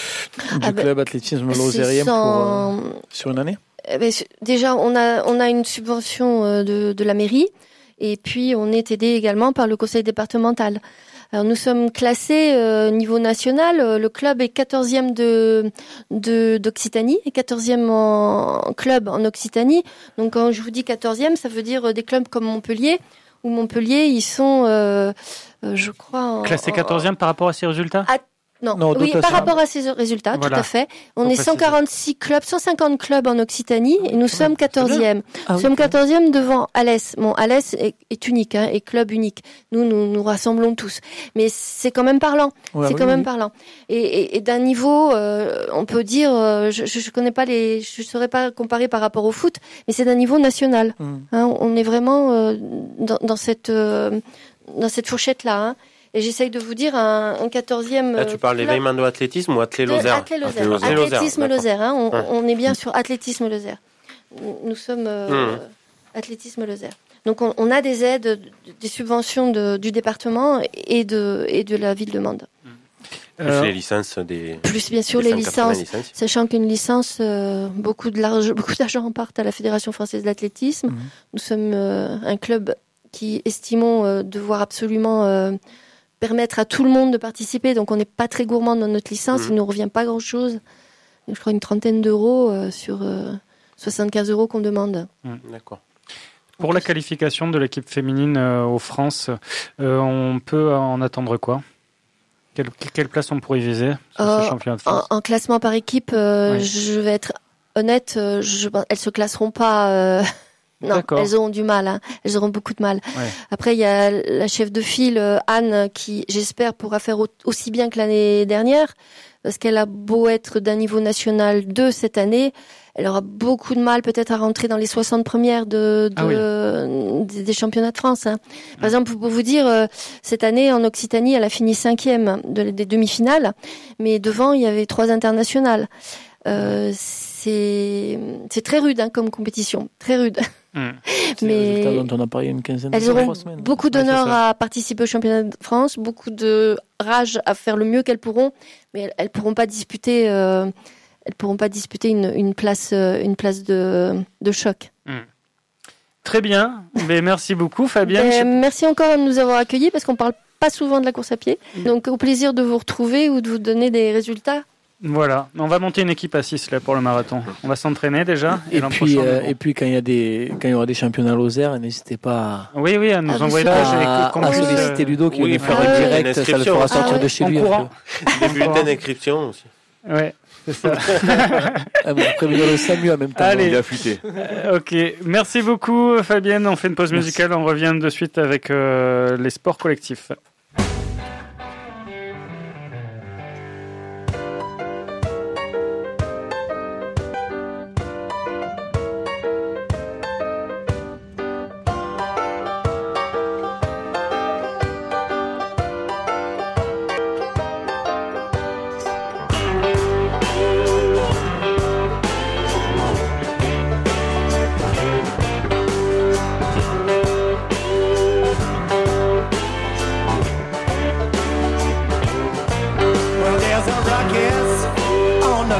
du Ah ben, club athlétisme C'est lozérien pour sans- euh, sur une année? Eh ben, su- déjà, on a, on a une subvention euh, de, de la mairie et puis on est aidé également par le conseil départemental. Alors nous sommes classés euh, niveau national. Euh, Le club est quatorzième de, de d'Occitanie et quatorzième en club en Occitanie. Donc quand je vous dis quatorzième, ça veut dire euh, des clubs comme Montpellier. Ou Montpellier, ils sont, euh, euh, je crois, en, Classé en- quatorzième par rapport à ses résultats. Ah, Non, Non, oui, dotation. par rapport à ces résultats, Voilà. tout à fait. On Faut est préciser. cent quarante-six clubs, cent cinquante clubs en Occitanie et nous sommes quatorzième. Ah Nous oui, sommes quand même. quatorzième devant Alès. Bon, Alès est, est unique, hein, est club unique. Nous, nous nous rassemblons tous. Mais c'est quand même parlant. Ouais, c'est oui, quand même oui. parlant. Et, et, et d'un niveau, euh, on peut dire, euh, je, je je connais pas les, je saurais pas comparer par rapport au foot, mais c'est d'un niveau national. Mm. Hein, on est vraiment euh, dans, dans cette euh, dans cette fourchette là. Hein. Et j'essaye de vous dire un, un quatorzième. Là, tu parles club- l'éveillement de athlétisme ou athlé Lozère Athlé Athlé Lozère. Lozère. Athlétisme D'accord. Lozère. Hein. On, Ouais. on est bien sur athlétisme Lozère. Nous sommes euh, Mmh. athlétisme Lozère. Donc on, on a des aides, des subventions de, du département et de et de la ville de Mende. Plus Euh, les licences des. Plus bien sûr des les cent quatre-vingts licences. Sachant qu'une licence, euh, beaucoup de l'argent, beaucoup d'argent partent à la Fédération française d'athlétisme. Mhm. Nous sommes euh, un club qui estimons euh, devoir absolument euh, permettre à tout le monde de participer. Donc on n'est pas très gourmand dans notre licence. Mhm. Il ne nous revient pas grand-chose. Je crois une trentaine d'euros euh, sur euh, soixante-quinze euros qu'on demande. D'accord. Pour la qualification de l'équipe féminine euh, aux France, euh, on peut en attendre quoi? Quelle, quelle place on pourrait y viser sur Euh, ce championnat de En, France? en classement par équipe, euh, Oui. je vais être honnête, euh, je, elles se classeront pas. euh, non, D'accord. elles auront du mal. Hein. Elles auront beaucoup de mal. Ouais. Après, il y a la chef de file euh, Anne qui, j'espère, pourra faire au- aussi bien que l'année dernière, parce qu'elle a beau être d'un niveau national deux cette année, elle aura beaucoup de mal peut-être à rentrer dans les soixante premières de, de Ah des, des championnats de France. Hein. Par exemple, pour vous dire, euh, cette année en Occitanie, elle a fini cinquième de, des demi-finales, mais devant il y avait trois internationales. Euh, c'est c'est très rude hein, comme compétition, très rude. Hmm. C'est Mais- les résultats dont on a parlé il y a une quinzaine de Elles jours, auront trois semaines. beaucoup Ouais, c'est d'honneur ça. à participer au championnat de France, beaucoup de rage à faire le mieux qu'elles pourront, mais elles, elles pourront pas disputer, euh, elles pourront pas disputer une, une place, euh, une place de, de choc. Très bien. Mais merci beaucoup, Fabienne. Ben, Je sais- merci encore de nous avoir accueillis parce qu'on parle pas souvent de la course à pied, donc au plaisir de vous retrouver ou de vous donner des résultats. Voilà, on va monter une équipe à six là pour le marathon. On va s'entraîner déjà. Et, Et l'an puis, prochain, euh, on- et puis quand il y a des, quand il y aura des championnats Lozère, n'hésitez pas oui, oui, à nous Ah, vous envoyer serez- l'âge et à, que- qu'on à puisse, solliciter euh, Ludo qui oui, va nous faire ah un ouais. direct, ça le fera Ah sortir ouais. de chez en lui. courant. Des bulletins d'inscription aussi. Ouais, c'est ça. Ah, vous prévenir le SAMU en même temps. Allez. Il a fuité. Euh, ok, merci beaucoup Fabienne. On fait une pause Merci. musicale. On revient de suite avec euh, les sports collectifs.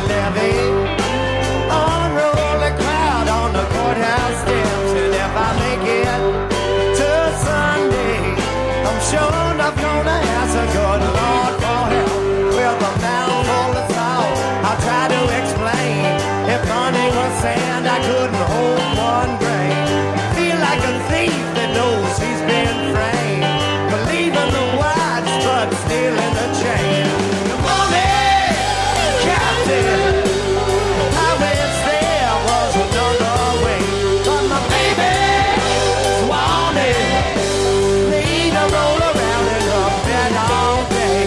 levee. Unruly crowd on the courthouse steps. And if I make it to Sunday, I'm sure enough gonna ask a good Lord for help. With a mouthful of salt, I'll try to explain. If money was sand, I couldn't hold one grain. Feel like a thief that knows he's been framed. Believing the wise, but stealing the chain. Come on in, Captain. I wish there was another way. But my baby wanted me to roll around in her bed all day.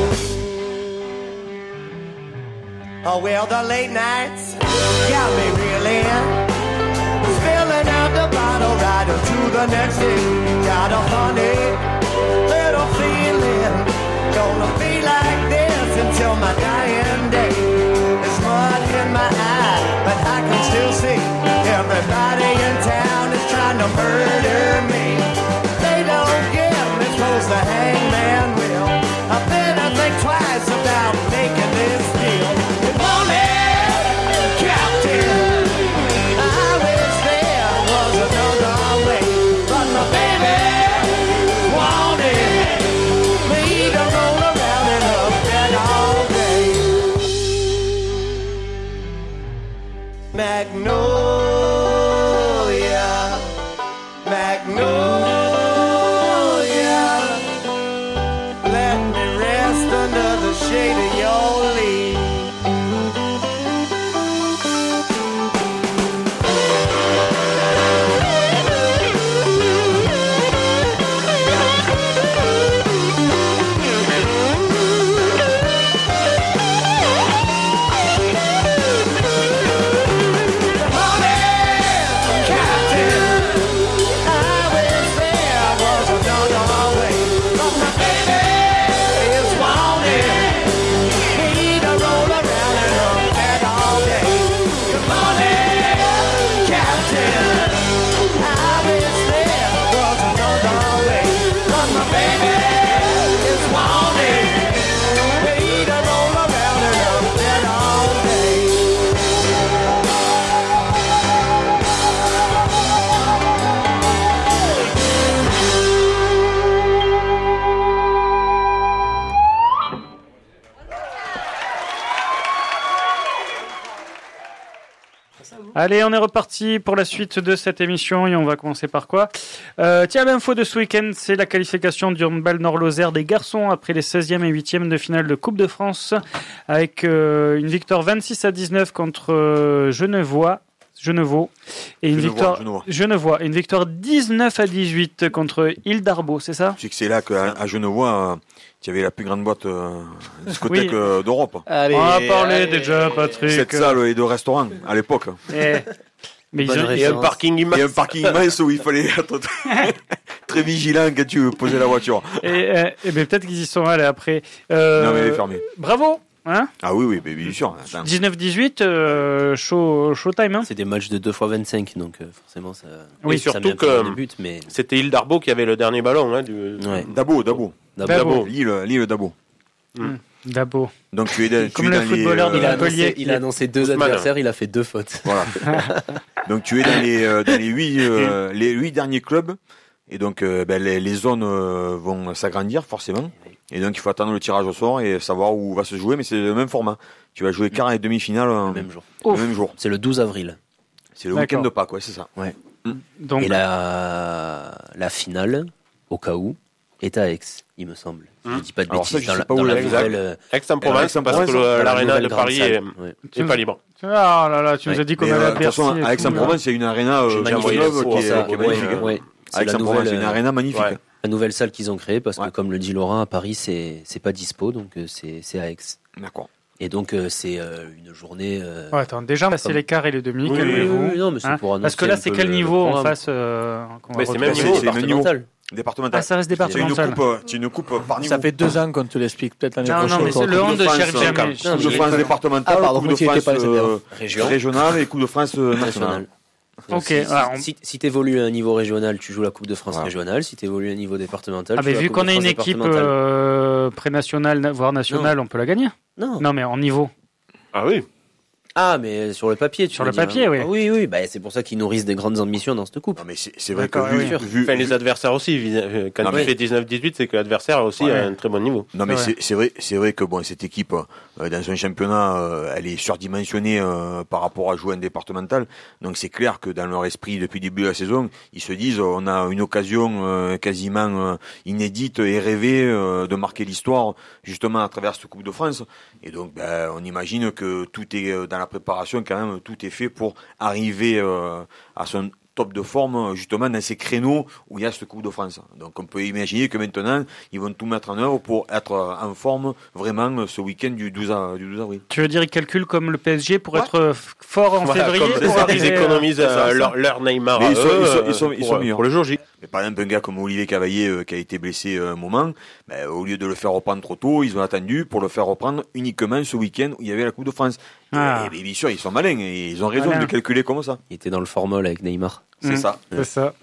Oh, well, the late nights got me reeling, spilling out the bottle right into the next day. Got a funny little feeling, gonna be like this until my dying day. There's mud in my eye, but I can still see everybody in town is trying to murder me. They don't give me close, the hangman will. I better think twice about making this deal. Good morning, Captain. I wish there was another way, but my baby wanted me to roll around in her bed all day. Magnolia, Magnolia, let me rest under the shade of your leaves. Allez, on est reparti pour la suite de cette émission et on va commencer par quoi euh, Tiens, l'info de ce week-end, c'est la qualification du handball Nord-Lozère des garçons après les seizième et huitième de finale de Coupe de France avec euh, une victoire vingt-six à dix-neuf contre euh, Genevois. Genevois et une Genevois, victoire Genevois. Genevois et une victoire dix-neuf à dix-huit contre Île d'Arbaud, c'est ça? Je sais que c'est là qu'à à Genevois, tu avais la plus grande boîte euh, discothèque Oui. euh, d'Europe. Allez, On a parlé allez. déjà, Patrick. Cette salle et de restaurants à l'époque. Eh. Mais ils Bonne ont- Et un parking Et immense. un parking immense où il fallait être très, très vigilant quand tu posais la voiture. et, euh, et ben, peut-être qu'ils y sont allés après. Euh, Non mais elle est fermée. Bravo, hein? Ah oui, oui, mais bien sûr. Attends. dix-neuf dix-huit, euh, show, showtime, hein? C'est des matchs de deux fois vingt-cinq, donc euh, forcément ça. Oui, ça surtout met un peu dans que- les buts, mais C'était Île d'Arbaud qui avait le dernier ballon. Hein, du... ouais. Dabo, Dabo. Dabo. L'île, l'île Dabo. Dabo. Donc tu es, dans- Comme tu es le dans footballeur les, de Il a euh, Montpellier annoncé, qui il a est- annoncé deux Ousmane. adversaires, il a fait deux fautes. Voilà. Donc tu es dans les euh, dans les huit euh, les huit derniers clubs et donc euh, ben, les, les zones euh, vont s'agrandir forcément et donc il faut attendre le tirage au sort et savoir où va se jouer, mais c'est le même format. Tu vas jouer quart et demi-finale euh, Le même jour. le même jour. C'est le douze avril. C'est le D'accord. week-end de Pâques, ouais, c'est ça. Donc, Et la, la finale, au cas où, est à Aix, il me semble. Je dis pas de Alors ça, bêtises. je dans sais la, pas dans où la là, nouvelle, exact. euh, Aix-en-Provence, Aix-en-Provence, parce que dans le- dans la l'aréna nouvelle de grande Paris salle. est, Ouais. est pas libre. ah là là, tu nous Ouais. as dit qu'on Mais, allait euh, à de toute façon, Bercy. et à tout, Aix-en-Provence, il y a une aréna euh, Magnifique. Jean-Villeneuve qui, est- Ça, qui est ouais, magnifique. hein. ouais. À C'est la Aix-en-Provence, nouvelle, c'est une euh, aréna magnifique. ouais. la nouvelle salle qu'ils ont créée, parce Ouais. que comme le dit Laurent, à Paris, c'est c'est pas dispo, donc euh, c'est c'est à Aix. D'accord. Et donc euh, c'est euh, une journée. euh, Ouais, attends, déjà, là, c'est Comme- les quarts et les demi, oui, calmez-vous. oui, oui, non, mais c'est Hein, pour annoncer parce que là, un c'est peu quel le- niveau le en programme. face euh, qu'on va Mais c'est retrouver même C'est- niveau. c'est le même niveau. Départemental. Départemental. Ah, ça reste C'est une départemental. coupe, euh, c'est une coupe par niveau. Ça fait deux ans qu'on te l'explique, peut-être l'année Non, prochaine. non, mais c'est le Coupe hand de France, Sheriff euh, Jamais. Coupe de Je- France départementale, Ah, pardon, Coupe de moi qui étais France pas là, c'est bien. euh, Région. régionale et Coupe de France euh, nationale. National. Ok, Si, alors, on- si, si tu évolues à un niveau régional, tu joues la Coupe de France Voilà. régionale. Si tu évolues à un niveau départemental, Ah, tu mais joues la vu Coupe qu'on de est une France équipe départementale. euh, pré-nationale, voire nationale, on peut la gagner. Non. Non, mais en niveau. Ah oui. Ah, mais sur le papier, tu Sur veux le dire. papier, oui. Ah, oui, oui, bah, c'est pour ça qu'ils nourrissent des grandes ambitions dans cette coupe. Non, mais c'est, c'est vrai que D'accord, vu, oui. vu, Enfin, les adversaires aussi, vis- euh, quand Non, tu mais- fais dix-neuf dix-huit, c'est que l'adversaire a aussi Ouais. un très bon niveau. Non mais Ouais. c'est, c'est vrai, c'est vrai que bon cette équipe euh, dans un championnat, euh, elle est surdimensionnée euh, par rapport à jouer en départemental. Donc c'est clair que dans leur esprit depuis le début de la saison, ils se disent euh, on a une occasion euh, quasiment euh, inédite et rêvée euh, de marquer l'histoire justement à travers cette Coupe de France. Et donc ben, on imagine que tout est euh, dans la préparation quand même, tout est fait pour arriver euh, à son top de forme justement dans ces créneaux où il y a cette Coupe de France. Donc on peut imaginer que maintenant ils vont tout mettre en œuvre pour être en forme vraiment ce week-end du douze avril. Tu veux dire, ils calculent comme le P S G pour Ouais. être f- fort en Voilà, février comme pour ça, ils arriver, euh, économisent c'est ça, euh, ça. leur, leur Neymar Mais à ils sont- eux, ils sont- euh, ils sont- ils pour, sont euh, meilleurs. pour le jour J. Mais par exemple un gars comme Olivier Cavaillé euh, qui a été blessé euh, un moment, ben, au lieu de le faire reprendre trop tôt, ils ont attendu pour le faire reprendre uniquement ce week-end où il y avait la Coupe de France. Et- Ah. Et, bien sûr ils sont malins et ils ont raison Malin. de calculer comme ça. Il était dans le formol avec Neymar. C'est Mm. ça. C'est ça.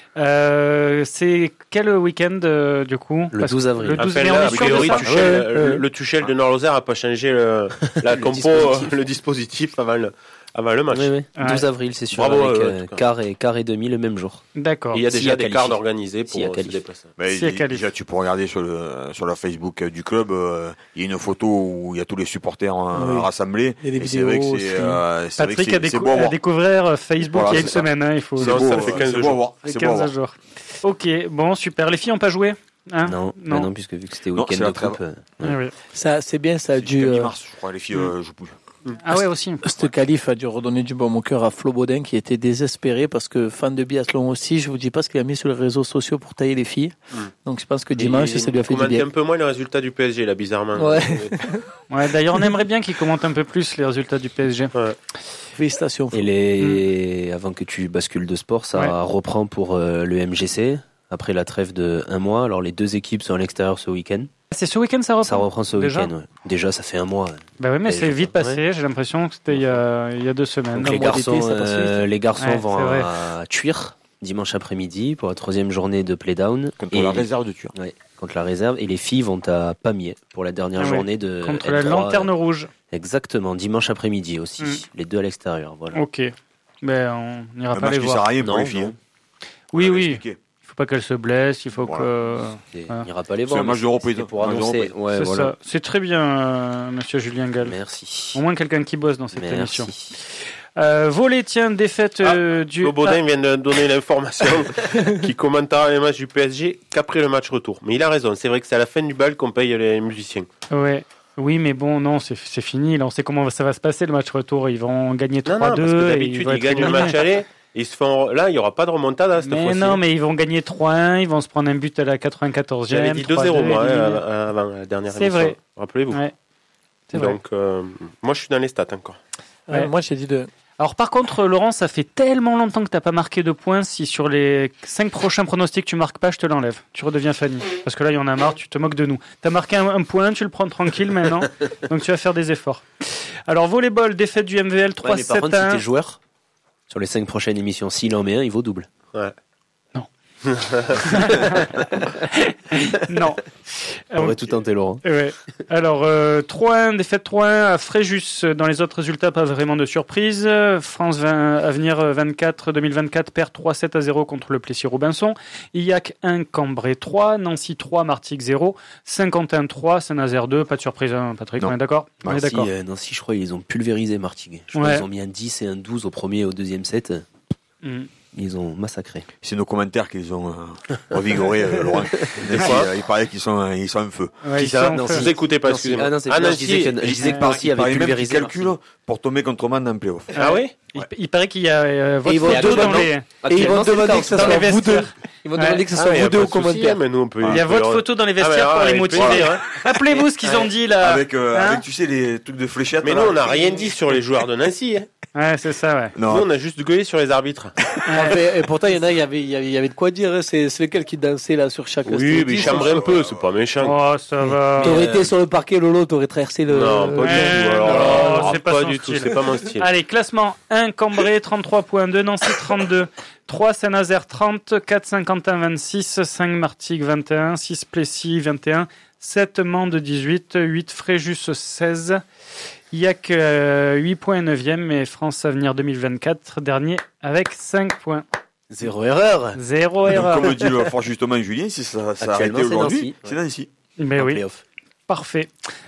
Euh, c'est quel week-end euh, du coup Le Parce que douze avril. Le douze Enfin, mai, on là, est a sûr de priori, ça Tuchel, Ouais, euh, ouais. le Tuchel de Nord-Lozère a pas changé le, la Le compo, dispositif. le dispositif avant le, avant le match. Oui, oui. Ouais. douze avril, c'est sûr, Bravo, avec euh, euh, en tout cas. quart, et, quart et demi le même jour. D'accord. Et il y a S'il déjà y a des qualif. cartes organisées S'il y a pour euh, se qualif. déplacer. Ben, Si, il- qualif. déjà, tu peux regarder sur le sur la Facebook euh, du club, euh, il y a une photo où il y a tous les supporters euh, Oui. rassemblés. Il y a des et c'est vrai que vidéos c'est, aussi. euh, c'est vrai que Patrick a, c'est, c'est décou- beau à a voir. découvert euh, Facebook Voilà, il y a une c'est ça. semaine, hein, il faut C'est Non, beau, ça euh, fait quinze c'est beau jours. à voir. c'est C'est beau à voir. quinze jours. Ok, bon, super. Les filles n'ont pas joué hein non, non. bah non, puisque vu que c'était Non, week-end c'est la de coupe. trêve. euh, Ah, oui. Ça, c'est bien, ça a C'est dû. jusqu'à euh, mi-mars, je crois, les filles euh, jouent plus. Ah ouais, aussi. Cette qualif a dû redonner du baume au cœur à Flo Baudin qui était désespéré parce que fan de biathlon aussi, je vous dis pas ce qu'il a mis sur les réseaux sociaux pour tailler les filles. Mm. Donc je pense que dimanche Et ça lui a fait du commente bien. un peu moins le résultat du P S G là, bizarrement. Ouais. Ouais, d'ailleurs, on aimerait bien qu'ils commentent un peu plus les résultats du P S G. Ouais. Félicitations. Flo. Et les... avant que tu bascules de sport, ça Ouais. reprend pour euh, le M G C. Après la trêve de un mois, alors les deux équipes sont à l'extérieur ce week-end. C'est ce week-end ça reprend Ça reprend ce Déjà week-end. Ouais. Déjà, ça fait un mois. Bah oui, mais Et c'est je- vite passé. J'ai l'impression que c'était il y a, il y a deux semaines. Donc un les mois garçons, d'été, ça passe euh, vite. les garçons Ouais, vont c'est vrai. à Thuir dimanche après-midi pour la troisième journée de playdown. Contre Et la les- réserve de Turin. ouais, contre la réserve. Et les filles vont à Pamiers pour la dernière Ah ouais. journée de Contre L la trois. lanterne rouge. Exactement, dimanche après-midi aussi. Mm. Les deux à l'extérieur. Voilà. Ok. Ben, on n'ira Un pas match les qui sert voir. à rien pour Non, les filles. non. hein. Oui, On l'avait oui. expliqué. Il faut pas qu'elles se blessent. Il faut Voilà. que. Et Voilà. On n'ira pas les C'est voir. un match mais de reprise, c'était pour un match de annoncer. reprise. Ouais, c'est voilà. ça. C'est très bien, euh, Monsieur Julien Gall. Merci. Au moins quelqu'un qui bosse dans cette Merci. émission. Euh, volet, tiens, défaite euh, du. Flo Baudin vient de donner l'information qu'il commentera les matchs du P S G qu'après le match retour. Mais il a raison, c'est vrai que c'est à la fin du bal qu'on paye les musiciens. Ah, ouais. Oui, mais bon, non, c'est c'est fini. Là, on sait comment ça va se passer le match retour. Ils vont gagner Non, non, parce que trois deux. et d'habitude, vont ils être gagnent le éliminés. match aller. Et ils se font... Là, il n'y aura pas de remontada cette Mais fois-ci. non, mais ils vont gagner trois un. Ils vont se prendre un but à la quatre-vingt-quatorzième. J'avais dit deux zéro trois deux, moi, hein, éliminé. avant la dernière C'est émission. vrai. Rappelez-vous. Ouais. C'est vrai. Donc, euh, moi, je suis dans les stats encore. Ouais, Ouais. moi j'ai dit deux. Alors par contre, Laurent, ça fait tellement longtemps que t'as pas marqué de points. Si sur les cinq prochains pronostics tu marques pas, je te l'enlève. Tu redeviens Fanny. Parce que là, il y en a marre, tu te moques de nous. T'as marqué un, un point, tu le prends tranquille maintenant. Donc tu vas faire des efforts. Alors volleyball, défaite du M V L trois Ouais, mais par sept contre, si à un. t'es joueur, sur les cinq prochaines émissions, s'il en met un, il vaut double. Ouais. Non. On aurait tout tenté, Laurent. Ouais. Alors, euh, trois un, défaite trois un à Fréjus. Dans les autres résultats, pas vraiment de surprise. France vingt, Avenir vingt-quatre, deux mille vingt-quatre perd trois sept à zéro contre le Plessis-Robinson. I A C un, Cambrai trois, Nancy trois, Martigues zéro, cinquante-et-un trois, Saint-Nazaire deux. Pas de surprise, hein, Patrick, Non. on est d'accord On est Nancy, d'accord. euh, Nancy, je crois, ils ont pulvérisé Martigues. Je crois Ouais. qu'ils ont mis un dix et un douze au premier et au deuxième set. Mm. Ils ont massacré. C'est nos commentaires qu'ils ont euh, revigoré, euh, Laurent. Des fois. fois, il paraît qu'ils sont, euh, ils sont en feu. Ouais, Qui ils ça sont Non, en feu. vous écoutez pas, Nancy. excusez-moi. Ah non, c'est Ah, bien, je Nancy, disais que- je disais que Nancy Il avait paraît même qu'ils pulvérisé calculent pour tomber contre Man en playoff. Ah oui Il, il paraît qu'il y a euh, votre ils vont photo demander- dans les... Et ils vont Actuellement, c'est le demander cas, que ça dans soit les vous deux. vestiaires. Ils vont Ouais. demander que ce Ah, soit y a vous deux pas aux de souci, commentaires. mais nous, on peut- Il y a on peut votre leur- photo dans les Ah, mais vestiaires alors, pour les avec motiver. plaisir, hein. Rappelez-vous ce qu'ils ont dit là. Avec, euh, Hein avec, tu sais, les trucs de fléchettes. Mais là. nous, on n'a rien dit sur les joueurs de Nancy. hein. Ouais, c'est ça, ouais. Non, Nous, on a juste gueulé sur les arbitres. Enfin, et pourtant, il y en a, il y avait, il y avait, il y avait de quoi dire. hein. C'est, c'est lequel qui dansait là sur chaque. Oui, c'était mais il dix, chambre un peu, c'est pas méchant. Oh, ça va. T'aurais Euh, été sur le parquet, Lolo, t'aurais traversé le. Non, pas Ouais, du tout. Alors, non, là, c'est pas pas son du tout, style. c'est pas mon style. Allez, classement un, Cambrai, trente-trois point deux, Nancy, trente-deux, trois, Saint-Nazaire, trente, quatre, Saint-Quentin, vingt-six, cinq, Martigues, vingt et un, six, Plessis, vingt et un, sept, Mende, dix-huit, huit, Fréjus, seize, Il n'y a que euh, huit points neuvième et France Avenir deux mille vingt-quatre, dernier avec cinq points. Zéro erreur. Zéro erreur. Comme le dit fort justement Julien, si ça, ça a arrêté aujourd'hui, c'est Nancy. Mais oui, playoff. Parfait.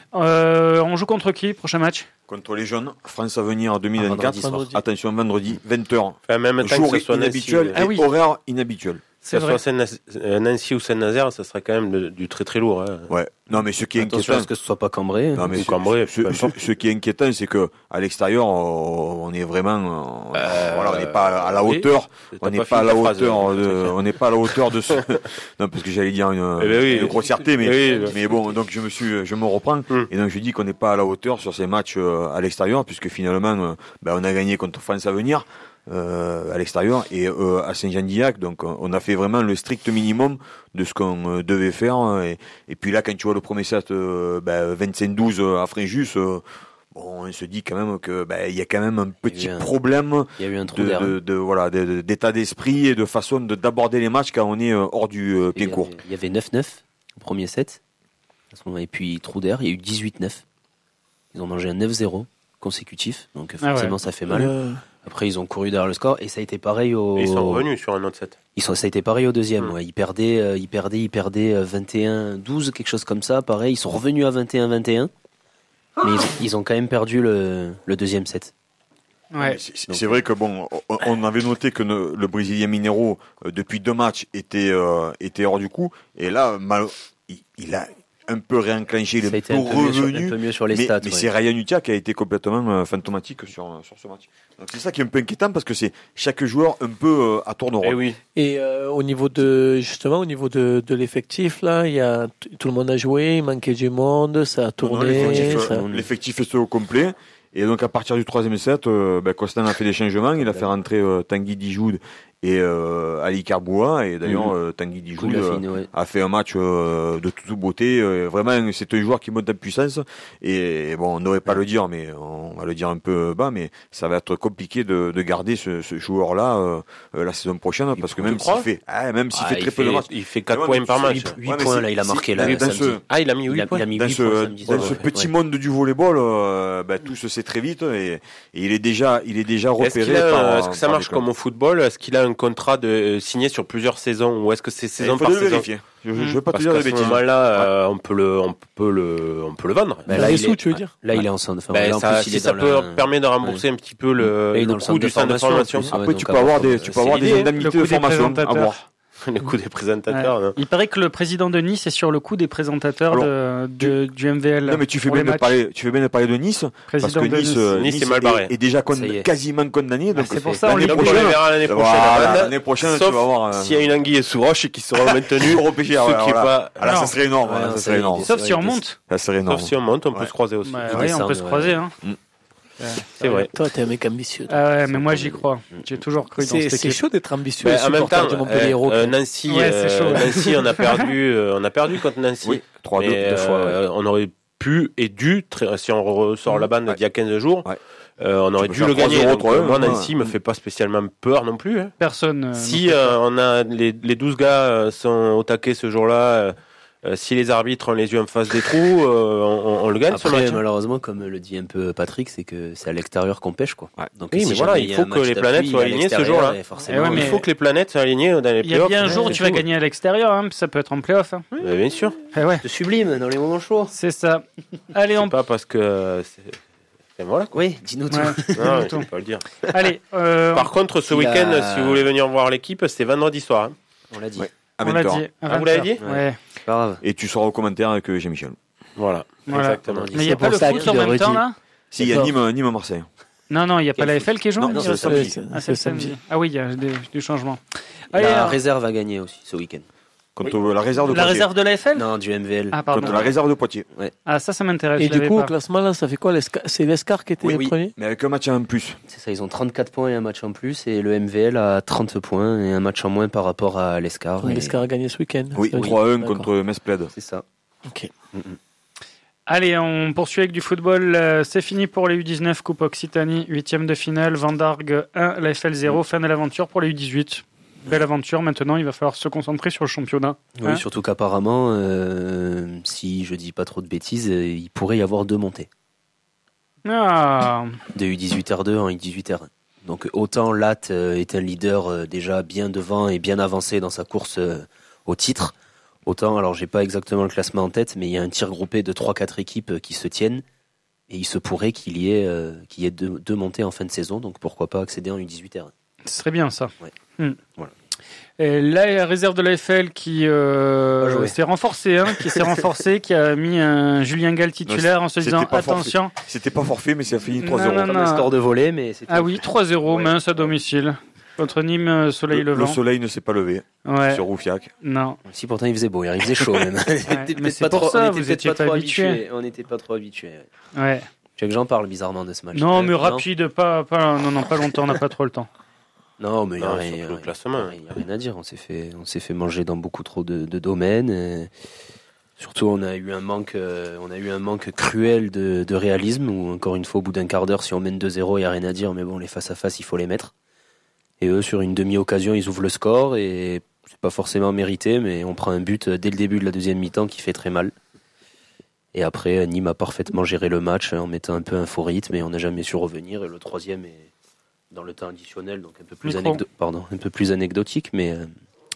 Euh, on joue contre qui, prochain match? Contre les jeunes, France Avenir deux mille vingt-quatre. Vendredi Attention, vendredi, vingt heures. Enfin, même temps jour que ce soit inhabituel Nancy, et ah oui. horaire inhabituel. C'est que ce soit Nancy ou Saint-Nazaire, ça serait quand même de, du très très lourd. Hein. Ouais. Non, mais ce qui est Attention inquiétant, à ce que ce soit pas cambré. non, mais ou ce, cambré, ce, peu ce, importe. ce qui est inquiétant, c'est que à l'extérieur, on est vraiment, Euh, voilà, on n'est pas à la oui. hauteur, T'as on n'est pas pas à fini la ta phrase, hauteur euh, de, Christian. on n'est pas à la hauteur de ce, non, parce que j'allais dire une, Eh ben oui. une grossièreté, mais, Eh oui. mais bon, donc je me suis, je me reprends, Hum. et donc je dis qu'on n'est pas à la hauteur sur ces matchs euh, à l'extérieur, puisque finalement, euh, ben, on a gagné contre France Avenir. Euh, à l'extérieur et euh, à Saint-Jean-d'Illac, donc on a fait vraiment le strict minimum de ce qu'on euh, devait faire et, et puis là quand tu vois le premier set euh, ben, vingt-cinq douze à Fréjus, euh, bon on se dit quand même que ben, il y a quand même un petit un, problème il y a eu un trou de, d'air. de, de, voilà, de, de, d'état d'esprit et de façon de, d'aborder les matchs quand on est euh, hors du euh, pied court. Il y avait neuf neuf au premier set à ce moment, et puis trou d'air, il y a eu dix-huit neuf. Ils ont mangé un neuf zéro consécutif, donc forcément ah ouais. ça fait mal. Euh... Après, ils ont couru derrière le score et ça a été pareil au. Et ils sont revenus sur un autre set. Ils sont, ça a été pareil au deuxième. Mmh. Ouais. Ils perdaient, euh, ils perdaient, ils perdaient vingt et un douze, quelque chose comme ça. Pareil, ils sont revenus à vingt et un vingt et un. Mais ils, ils ont quand même perdu le, le deuxième set. Ouais. C'est, c'est vrai que bon, on avait noté que le, le Brésilien Mineiro euh, depuis deux matchs était euh, était hors du coup. Et là, mal, il, il a un peu réenclenché, il est un peu revenu, un peu mieux sur les mais, stats. Mais ouais. c'est Ryan Utia qui a été complètement euh, fantomatique sur sur ce match. Donc c'est ça qui est un peu inquiétant parce que c'est chaque joueur un peu euh, à tour de rôle. Et oui. Et euh, au niveau de justement au niveau de, de l'effectif là, il y a tout le monde a joué, il manquait du monde, ça a tourné. Non, l'effectif, ça... l'effectif est au complet. Et donc à partir du troisième set, euh, ben, Costin a fait des changements, il a fait rentrer euh, Tanguy Dijoud et euh, Ali Karboua, et d'ailleurs mmh. euh, Tanguy Dijoud euh, ouais. a fait un match euh, de toute beauté. Euh, vraiment, c'est un joueur qui monte en puissance. Et, et bon, on n'aurait pas ouais. le dire, mais on va le dire un peu bas, mais ça va être compliqué de, de garder ce, ce joueur-là euh, la saison prochaine, il parce que même s'il fait, ah, même s'il ah, fait très peu fait, de matchs, il fait quatre points par match. huit ouais, points là, il a marqué là. Dans ce, ah, il a mis huit points. Il a mis dans huit ce, points samedi, dans ce ouais, petit ouais. monde du volleyball, euh, ben, tout se sait très vite et, et il est déjà, il est déjà repéré. Est-ce, a, par, est-ce que ça marche comme au football? Est-ce qu'il a un contrat de signé sur plusieurs saisons ou est-ce que c'est saison par saison? Vérifier. Je ne veux pas te dire de bêtises. À ce moment-là, euh, on peut le, on peut le, on peut le vendre. Ben là, il est, tu veux dire? Là, il est en centre. Enfin, ben là, en ça, plus, si il est ça dans peut la... permettre de rembourser ouais. un petit peu le, le, le coût du centre de formation. Plus, ouais, Après, tu peux avoir des, tu peux avoir des indemnités de formation à voir. Le coup des présentateurs. Ouais. Il paraît que le président de Nice est sur le coup des présentateurs Alors, de, de, du M V L. Non, mais tu fais bien de parler, tu fais bien de parler de Nice, président parce que Nice, Nice, Nice est mal barré, est, est déjà con, est. quasiment condamné. Donc ah, c'est pour ça l'année on prochaine, on verra l'année prochaine. Voilà, l'année prochaine, sauf tu vas voir. S'il y a une anguille sous roche et qui sera maintenue, repêché, ce qui est pas. Alors ça serait énorme, ça serait énorme. Sauf si on monte. Ça serait énorme. Sauf si on monte, on peut se croiser aussi. Oui, on peut se croiser, hein. Ouais, c'est vrai. Toi, t'es un mec ambitieux. Ah ouais, mais moi j'y crois. J'ai toujours cru dans cette équipe. C'est chaud d'être ambitieux. Bah, en même temps, euh, euh, Nancy, ouais, c'est chaud. Euh, Nancy, on a perdu, euh, on a perdu contre Nancy. Oui, trois deux, deux fois. Euh, on aurait pu et dû, très, si on ressort mmh. la bande ouais. d'il y a quinze jours, ouais. euh, on aurait dû le gagner. Donc, euh, moi, Nancy ouais. me fait pas spécialement peur non plus. Hein. Personne. Euh, si euh, on a les, les douze gars sont au taquet ce jour-là. Euh, Euh, si les arbitres ont les yeux en face des trous, euh, on, on le gagne. Après, ce match. Malheureusement, comme le dit un peu Patrick, c'est que c'est à l'extérieur qu'on pêche, quoi. Ouais. Donc, oui, si mais voilà, il faut que les planètes soient alignées ce jour-là. Eh ouais, il faut que les planètes soient alignées dans les playoffs. Il y a bien un jour où tu vas gagner à l'extérieur, hein, ça peut être en playoff. Hein. Oui. Bah, bien sûr. Eh ouais. C'est sublime dans les moments chauds. C'est ça. Allez, on pas parce que. C'est... Et voilà. Oui, dis-nous tout. Ouais. Non, je peux pas le dire. Allez. Euh, Par contre, ce week-end, a... si vous voulez venir voir l'équipe, c'est vendredi soir. Hein. On l'a dit. Ouais. On l'a dit. Ah, vous l'avez dit ouais. ouais. Pas grave. Et tu seras au commentaire avec Jean-Michel. Voilà. voilà. Exactement. Mais il n'y a pas le foot en même temps là? Si, il y a Nîmes, Nîmes Marseille. Non, non, il n'y a pas la F L qui joue. Non, non, c'est le samedi. Ah, c'est le samedi. Ah oui, il y a des, du changement. Allez, la réserve a gagné aussi ce week-end. Contre oui. la réserve de la Poitiers. réserve de la F L? Non, du M V L. Ah, pardon. Contre la réserve de Poitiers. Ouais. Ah, ça, ça m'intéresse. Et je du coup, pas. au classement, là, ça fait quoi? C'est l'Escar qui était oui, le oui. premier? Mais avec un match en plus. C'est ça, ils ont trente-quatre points et un match en plus. Et le M V L a trente points et un match en moins par rapport à l'Escar. Et... L'Escar a gagné ce week-end. Oui, trois à un contre Mespled. C'est ça. Ok. Mm-hmm. Allez, on poursuit avec du football. Euh, c'est fini pour les U dix-neuf, Coupe Occitanie, huitième de finale, Vendargue un, la F L zéro, fin de l'aventure pour les U dix-huit. Belle aventure, maintenant il va falloir se concentrer sur le championnat. Oui, hein surtout qu'apparemment, euh, si je dis pas trop de bêtises, il pourrait y avoir deux montées. Ah. De U dix-huit R deux en U dix-huit R un. Donc autant Latte euh, est un leader euh, déjà bien devant et bien avancé dans sa course euh, au titre, autant, alors j'ai pas exactement le classement en tête, mais il y a un tir groupé de trois quatre équipes euh, qui se tiennent, et il se pourrait qu'il y ait, euh, qu'il y ait deux, deux montées en fin de saison, donc pourquoi pas accéder en U dix-huit R un. Ce serait bien ça. Ouais. Hmm. Voilà. Et là, la réserve de l'A F L qui euh, s'est renforcée, hein, qui s'est renforcée, qui a mis un Julien Gall titulaire non, en se disant attention. Forfait. C'était pas forfait, mais ça a fini trois zéro. Non, non, non. Un score de volée, mais c'était... Ah oui, trois zéro, ouais. Mince à domicile. Contre Nîmes, Soleil le, Levant. Le soleil ne s'est pas levé ouais. sur Roufiac. Non. Si pourtant il faisait beau, il faisait chaud même. Ouais, mais c'est pour trop, ça, vous étiez pas, pas habitué. On n'était pas trop habitués. Ouais. ouais. Tu veux que j'en parle bizarrement de ce match? Non, mais non rapide, pas, pas, non, non, pas longtemps, on n'a pas trop le temps. Non, mais il n'y a, a, a rien à dire. On s'est fait, on s'est fait manger dans beaucoup trop de, de domaines. Et surtout, on a eu un manque, euh, on a eu un manque cruel de, de réalisme. Où encore une fois, au bout d'un quart d'heure, si on mène deux zéro, il n'y a rien à dire. Mais bon, les face à face, il faut les mettre. Et eux, sur une demi-occasion, ils ouvrent le score et c'est pas forcément mérité, mais on prend un but dès le début de la deuxième mi-temps qui fait très mal. Et après, Nîmes a parfaitement géré le match en mettant un peu un faux rythme et on n'a jamais su revenir. Et le troisième est dans le temps additionnel, donc un peu plus, anecdo- pardon, un peu plus anecdotique, mais euh,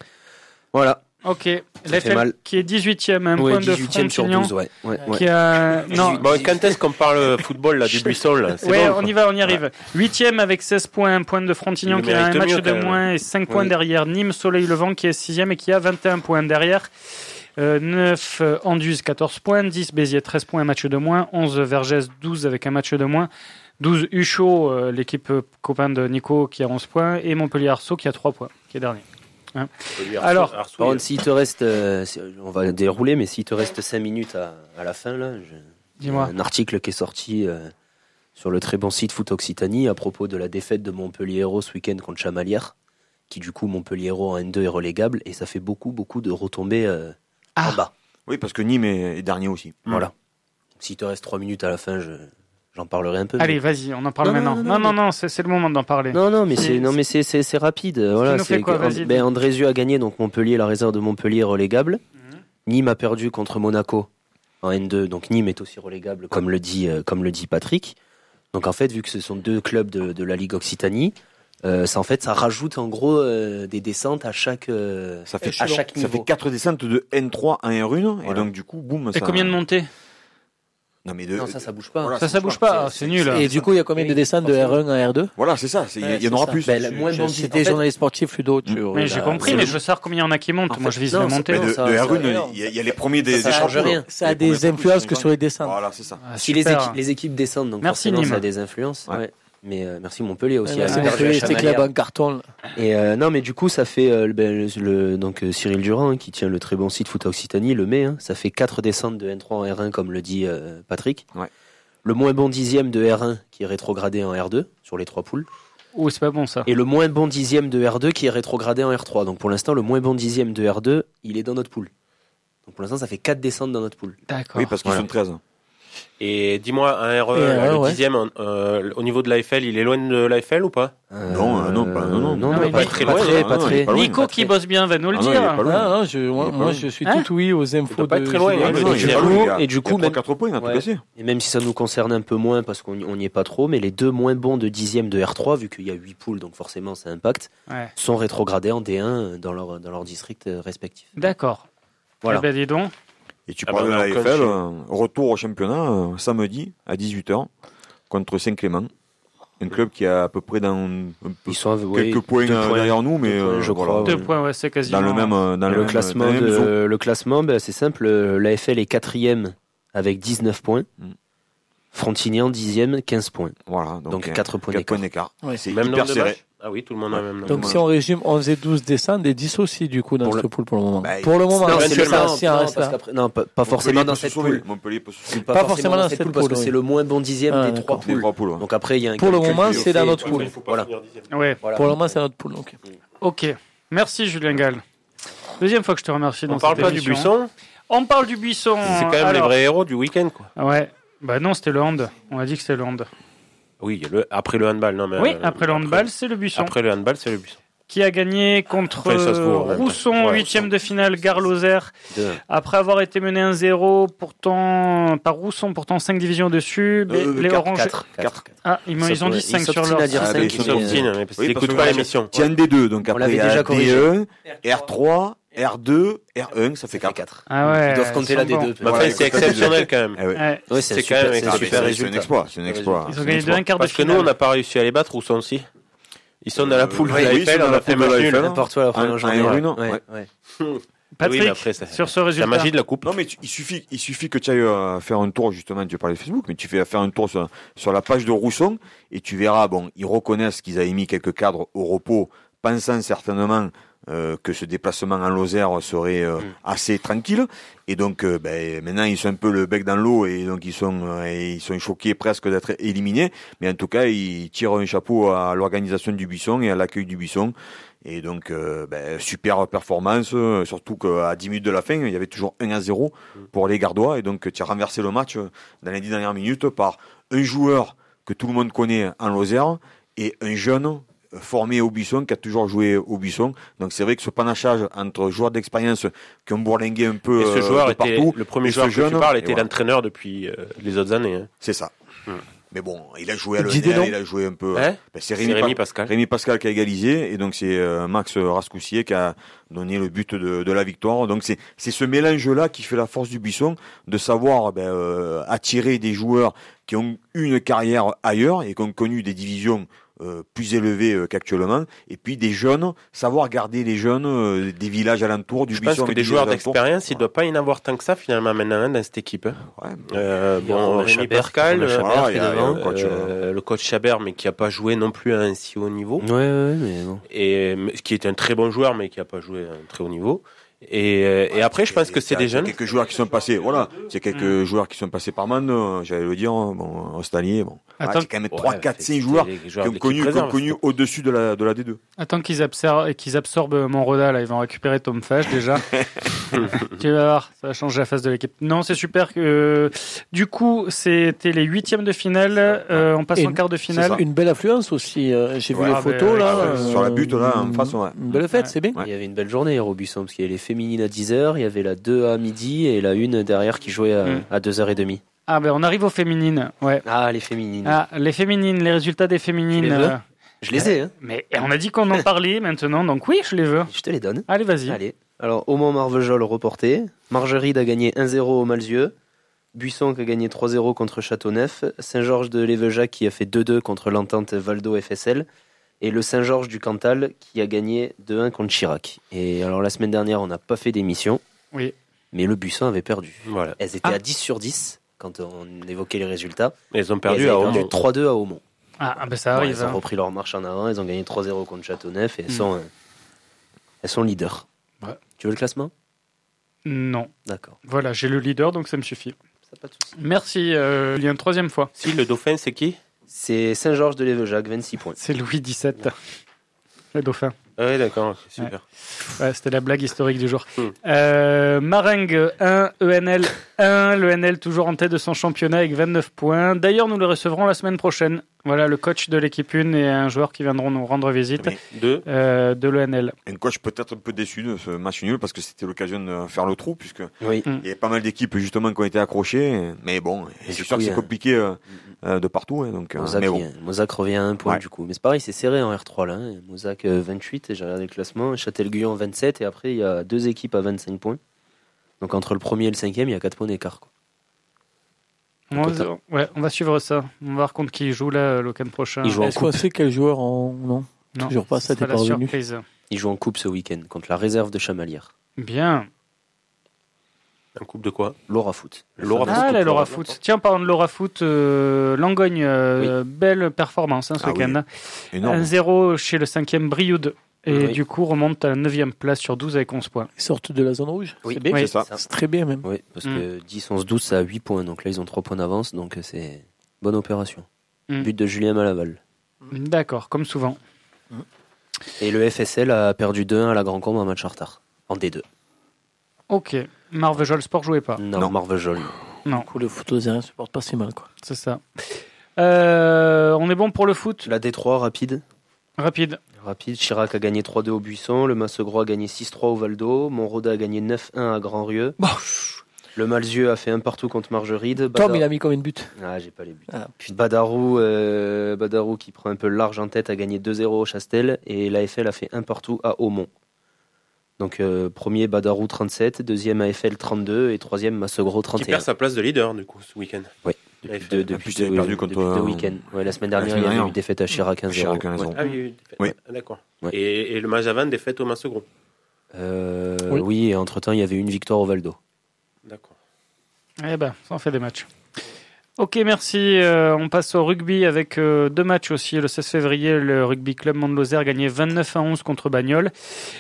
voilà. Ok, l'F L qui est dix-huitième, un ouais, point de Frontignan. Ouais, ouais, ouais. Qui a... non. Bon, quand est-ce qu'on parle football là, du buisson là c'est ouais, bon, on y va, on y arrive. Huitième avec seize points, un point de Frontignan qui a un match de moins et cinq points derrière Nîmes, Soleil Levant qui est sixième et qui a vingt et un points derrière. Euh, neuf euh, Anduze, quatorze points, dix Béziers, treize points, un match de moins, onze Vergès, douze avec un match de moins, douze Huchot, euh, l'équipe euh, copain de Nico qui a onze points, et Montpellier-Arceau qui a trois points, qui est dernier. Hein. Alors, par contre, s'il te reste, euh, on va dérouler, mais s'il te reste cinq minutes à, à la fin, là, je, dis-moi. Un article qui est sorti euh, sur le très bon site Foot Occitanie à propos de la défaite de Montpellier-Hérault ce week-end contre Chamalières, qui du coup Montpellier-Hérault en N deux est relégable, et ça fait beaucoup, beaucoup de retombées euh, ah. en bas. Oui, parce que Nîmes est, est dernier aussi. Voilà. S'il te reste trois minutes à la fin, je... J'en parlerai un peu. Allez, mais... vas-y, on en parle non, maintenant. Non, non, non, non, non c'est, c'est le moment d'en parler. Non, non, mais c'est, c'est non, mais c'est, c'est, c'est rapide. Voilà, nous fait quoi, vas-y. Ben, Andrézieux a gagné, donc Montpellier, la réserve de Montpellier est relégable. Mm-hmm. Nîmes a perdu contre Monaco en N deux, donc Nîmes est aussi relégable, comme le dit, euh, comme le dit Patrick. Donc en fait, vu que ce sont deux clubs de, de la Ligue Occitanie, euh, ça en fait, ça rajoute en gros euh, des descentes à chaque, euh, ça fait à chaque niveau. Ça fait quatre descentes de N trois à N un, voilà. Et donc du coup, boum. Et ça... combien de montées? Non, mais de... non, ça, ça bouge pas. Voilà, ça, ça bouge pas. pas. C'est, c'est nul. Et du coup, il y a combien de descentes de R un à R deux? Voilà, c'est ça. Il ouais, y en aura ça. plus. Ben, la moins bon, c'était journaliste sportif, Ludo. Tu mais j'ai compris, mais je veux savoir combien il y en a qui montent. En Moi, je vise non, la montée. De, de R un, il y a les premiers des Ça change rien. Ça a des influences que sur les descentes. Voilà, c'est ça. Si les équipes, les équipes descendent, donc merci forcément, Nîmes. ça a des influences. Ouais. Mais euh, merci Montpellier aussi. Ouais, merci Montpellier, c'était que la banque carton. Et euh, non, mais du coup, ça fait euh, ben, le, le donc euh, Cyril Durand hein, qui tient le très bon site Foot Occitanie le met. Hein, ça fait quatre descentes de N trois en R un comme le dit euh, Patrick. Ouais. Le moins bon dixième de R un qui est rétrogradé en R deux sur les trois poules. Oh, c'est pas bon ça. Et le moins bon dixième de R deux qui est rétrogradé en R trois. Donc pour l'instant, le moins bon dixième de R deux, il est dans notre poule. Donc pour l'instant, ça fait quatre descentes dans notre poule. D'accord. Oui, parce qu'ils voilà. sont treize. Et dis-moi, un R un, euh, le ouais. dixième, euh, au niveau de l'A F L, il est loin de l'A F L ou pas? euh, Non, euh, non, pas, non, non, non, non, non pas, très loin, très, pas très. Pas Nico qui bosse bien va nous le ah dire. Non, non, non, je, moi, moi je suis hein tout oui aux infos pas de. Très loin, hein, et, du coup, et du coup, même quatre points, ouais. Et même si ça nous concerne un peu moins parce qu'on n'y est pas trop, mais les deux moins bons de dixième de R trois, vu qu'il y a huit poules, donc forcément ça impacte, ouais. sont rétrogradés en D un dans leur dans leur district respectif. D'accord. Voilà. Eh ben, dis donc. Et tu ah parles bah, de la F L, euh, retour au championnat euh, samedi à dix-huit heures contre Saint-Clément. Un club qui a à peu près dans un peu, Ils sont, quelques oui, points, points derrière nous, mais points, euh, je voilà. crois. Deux ouais. points, ouais, c'est quasiment. Dans le même, dans le, le, classement même, de, le classement, ben, c'est simple. L'A F L est quatrième avec dix-neuf points. Mm. Frontignan dixième, quinze points. Voilà, donc, donc quatre points d'écart. d'écart. Ouais, c'est même hyper serré. Ah oui, tout le monde a le même nombre. Donc si on résume onze et douze descendent et dix aussi du coup dans pour cette le... poule pour le moment. Bah, pour le moment, non, c'est le non, non, parce qu'après, non, pas, pas forcément dans cette poule. Montpellier peut se pas, pas forcément dans cette poule parce que c'est le moins bon dixième ah, des trois poules. poules. Donc après il y a un pour le moment c'est dans notre poule. Voilà. Ouais. Pour le moment c'est notre poule. Donc. Ok. Merci Julien Gall. Deuxième fois que je te remercie dans cette émission. On parle pas du buisson. On parle du buisson. C'est quand même Alors... les vrais héros du week-end quoi. Ouais. Bah non, c'était le hand. On a dit que c'était le hand. Oui, le, après le handball, non mais oui, euh, après le handball, après, c'est le buisson. Après le handball, c'est le buisson. qui a gagné contre Enfin, ça se voit, ouais. Rousson, Ouais, huitième Rousson. de finale, Gare Lozère. Après avoir été mené un zéro, pourtant, par Rousson, pourtant cinq divisions au-dessus. Euh, les quatre, Orange. quatre, quatre. Ah, ils, m'ont- ils ont dit cinq sur leur. dire Ah, cinq, mais Ils ils sont mais- petits, mais parce qu'ils Oui, n'écoutent parce pas que l'émission. Tiens, D deux, donc On après l'avait il y a déjà corrigé. D un, R trois, R deux, R un, ça fait quatre. quatre. Ah ouais. Ils doivent compter ils la sont D deux. bons. Mais enfin, c'est exceptionnel quand même. Eh ouais. Ouais. Ouais, C'est c'est quand super, même c'est un exceptionnel. super C'est un résultat. exploit, c'est un exploit. Ils c'est ont un gagné exploit. deux un quart de Parce que nous, finale. on n'a pas réussi à les battre, Rousson aussi. Ils sont dans la poule de oui, la ils sont F L, dans on la a fait poule de match la nul. F L. N'importe quoi la première Un- journée. un ouais. Bruno, Ouais, ouais. ouais. Patrick, Oui, mais après, ça- sur ce C'est la résultat. magie de la coupe. Non, mais tu- il suffit, il suffit que tu ailles euh, faire un tour, justement, tu parlais de Facebook, mais tu fais faire un tour sur, sur la page de Rousson et tu verras, bon, ils reconnaissent qu'ils avaient mis quelques cadres au repos, pensant certainement euh, que ce déplacement en Lozère serait euh, assez tranquille. Et donc, euh, ben, maintenant, ils sont un peu le bec dans l'eau et donc ils sont, euh, et ils sont choqués presque d'être éliminés. Mais en tout cas, ils tirent un chapeau à l'organisation du Buisson et à l'accueil du Buisson. Et donc, euh, ben, super performance, euh, surtout qu'à dix minutes de la fin, il y avait toujours un à zéro pour les Gardois. Et donc, tu as renversé le match dans les dix dernières minutes par un joueur que tout le monde connaît en Lozère et un jeune formé au Buisson, qui a toujours joué au Buisson. Donc, c'est vrai que ce panachage entre joueurs d'expérience qui ont bourlingué un peu Et ce euh, joueur de était, partout, le premier et ce joueur que jeune, tu parles et était voilà. l'entraîneur depuis euh, les autres années. Hein. C'est ça. Hmm. Mais bon, il a joué à Dis des l'O N L, noms. il a joué un peu. Hein Ben, c'est C'est Rémi, Rémi Pa- Pascal. Rémi Pascal qui a égalisé, et donc c'est euh, Max Rascoussier qui a donné le but de, de la victoire. Donc c'est c'est ce mélange-là qui fait la force du Buisson, de savoir ben, euh, attirer des joueurs qui ont eu une carrière ailleurs et qui ont connu des divisions euh, plus élevées euh, qu'actuellement, et puis des jeunes, savoir garder les jeunes euh, des villages alentours du Je Buisson. pense que avec des joueurs villages alentours. d'expérience, il ne doit pas y en avoir tant que ça finalement maintenant hein, dans cette équipe. hein. Ouais. Euh, Il y a bon, Romain Rémi Chabert, Pascal, Romain euh, Chabert Ah, qui il y est a- devant. il y a un coach, euh, le coach Chabert, mais qui n'a pas joué non plus à un si haut niveau, Ouais, ouais, mais bon. et mais- qui est un très bon joueur, mais qui n'a pas joué à un très haut niveau. Et, euh, et après, je pense que c'est Il y a des jeunes. quelques joueurs qui sont passés, voilà, c'est quelques joueurs qui sont passés par Man, euh, j'allais le dire, hein, bon, Ostalier, bon. Ah, Attends. c'est quand même Ouais, trois, quatre, c'est- cinq c'est joueurs les qui joueurs ont d'équipe connu, qui ont réserve. connu au-dessus de la, de la D deux. Attends qu'ils absorbent, qu'ils absorbent Monroda, là, ils vont récupérer Tom Fage déjà. Tu vas voir, ça va changer la face de l'équipe. Non, c'est super que. Du coup, c'était les huitièmes de finale. Euh, on passe Et en quart de finale. ça. Une belle affluence aussi. euh, J'ai vu Ouais, les ah, photos ben, là. ouais, euh, sur la butte, là, en face, ouais. Une belle fête, Ouais. c'est bien. Ouais. Il y avait une belle journée à Robusson, parce qu'il y avait les féminines à dix heures, il y avait la deux à midi et la une derrière qui jouait à, Mm. à deux heures trente. Ah ben on arrive aux féminines. Ouais. Ah, les féminines. Ah, les féminines, les résultats des féminines. Tu les veux euh, Je les ai, hein. Mais on a dit qu'on en parlait maintenant, donc oui, je les veux. Je te les donne. Allez, vas-y. Allez. Alors, Aumont-Marvejol reporté. Margeride a gagné un zéro au Malzieu. Buisson qui a gagné trois zéro contre Châteauneuf. Saint-Georges de Lévejac qui a fait deux deux contre l'entente Valdo F S L. Et le Saint-Georges du Cantal qui a gagné deux un contre Chirac. Et alors, la semaine dernière, on n'a pas fait d'émission. Oui. Mais le Buisson avait perdu. Voilà. Elles étaient Ah. à dix sur dix quand on évoquait les résultats. Ils ont Et perdu elles à avaient perdu Aumont. trois deux à Aumont. Ah, ah, ben ça Bon, arrive. elles ont hein. repris leur marche en avant. Elles ont gagné trois zéro contre Châteauneuf et elles, Mm. sont, euh, elles sont leaders. Ouais. Tu veux le classement? Non. D'accord. Voilà, j'ai le leader, donc ça me suffit. Ça pas de souci. Merci, euh, Julien, troisième fois. Si, le dauphin, c'est qui? C'est Saint-Georges de Lévejac, vingt-six points. C'est Louis dix-sept, le dauphin. Ah oui, d'accord, super. Ouais, c'était la blague historique du jour. Hmm. Euh, Marengue un, E N L un, le N L toujours en tête de son championnat avec vingt-neuf points. D'ailleurs, nous le recevrons la semaine prochaine. Voilà, le coach de l'équipe un et un joueur qui viendront nous rendre visite Mais Deux. euh, de l'E N L. un coach peut-être un peu déçu de ce match nul parce que c'était l'occasion de faire le trou, puisque Oui. Mm. il y a pas mal d'équipes justement qui ont été accrochées, mais bon, Et c'est du sûr coup, que il y c'est a- compliqué euh, euh, de partout, hein, donc, euh, Mozac, mais bon. vient- Mozac revient à un point Ouais. du coup. Mais c'est pareil, c'est serré en R trois là. Hein. Mozac euh, vingt-huit, et j'ai regardé le classement. Châtel-Guyon vingt-sept, et après il y a deux équipes à vingt-cinq points. Donc entre le premier et le cinquième, il y a quatre points d'écart. quoi. On, total. va- ouais, on va suivre ça. On va voir contre qui il joue là le week-end prochain. Il joue en Est-ce qu'on sait quel joueur en. Non. Non, toujours pas, ça ce sera t'es la pas revenu. surprise. Ils jouent en coupe ce week-end contre la réserve de Chamalières. Bien. Un coupe de quoi? Laura Foot. Laura Ah, Foot, la Laura Laura Foot. Tiens, parlant de Laura Foot, euh, Langogne, euh, belle performance hein, ce Ah oui. week-end. Énorme. un zéro chez le cinquième Brioude. Et Oui. du coup, remonte à la neuvième place sur douze avec onze points. Ils sortent de la zone rouge. Oui. C'est bien. Oui. C'est ça. C'est très bien même. Oui, parce Mm. que dix, onze, douze, ça a huit points. Donc là, ils ont trois points d'avance. Donc euh, c'est bonne opération. Mm. But de Julien Malaval. D'accord, comme souvent. Et le F S L a perdu deux un à la Grand Combe en match en retard. En D deux. Ok. Marvejol Sport jouait pas. Non, Non. Marvejol. Non, Du coup, le foot aux Aériens se porte pas si mal quoi. c'est ça. Euh, on est bon pour le foot. La D trois rapide. Rapide. Rapide. Chirac a gagné trois deux au Buisson. Le Massegros a gagné six trois au Val-d'Eau. Montroda a gagné neuf un à Grand-Rieux. Bon. Le Malzieu a fait un partout contre Margeride. Tom, Badar... il a mis combien de buts? Ah, j'ai pas les buts. Ah, Badarou, euh, Badarou, qui prend un peu large en tête, a gagné deux zéro au Chastel. Et l'A F L a fait un partout à Aumont. Donc, euh, premier, Badarou trente-sept. Deuxième, A F L trente-deux. Et troisième, Massegros trente et un. Qui perd sa place de leader, du coup, ce week-end. Oui. Depuis deux, depuis deux, perdu contre depuis deux week-ends. Ouais, la semaine dernière, il y a eu une défaite à Chirac un zéro. Ouais. Ah oui, oui. Ah, d'accord. Ouais. Et, et le match avant, défaite au Massegros. Euh, oui. oui, et entre-temps, il y avait une victoire au Val-d'Eau. D'accord. Eh ben, ça en fait des matchs. Ok, merci. Euh, on passe au rugby avec euh, deux matchs aussi. Le seize février, le Rugby Club Mont-de-Lozère gagnait vingt-neuf à onze contre Bagnols.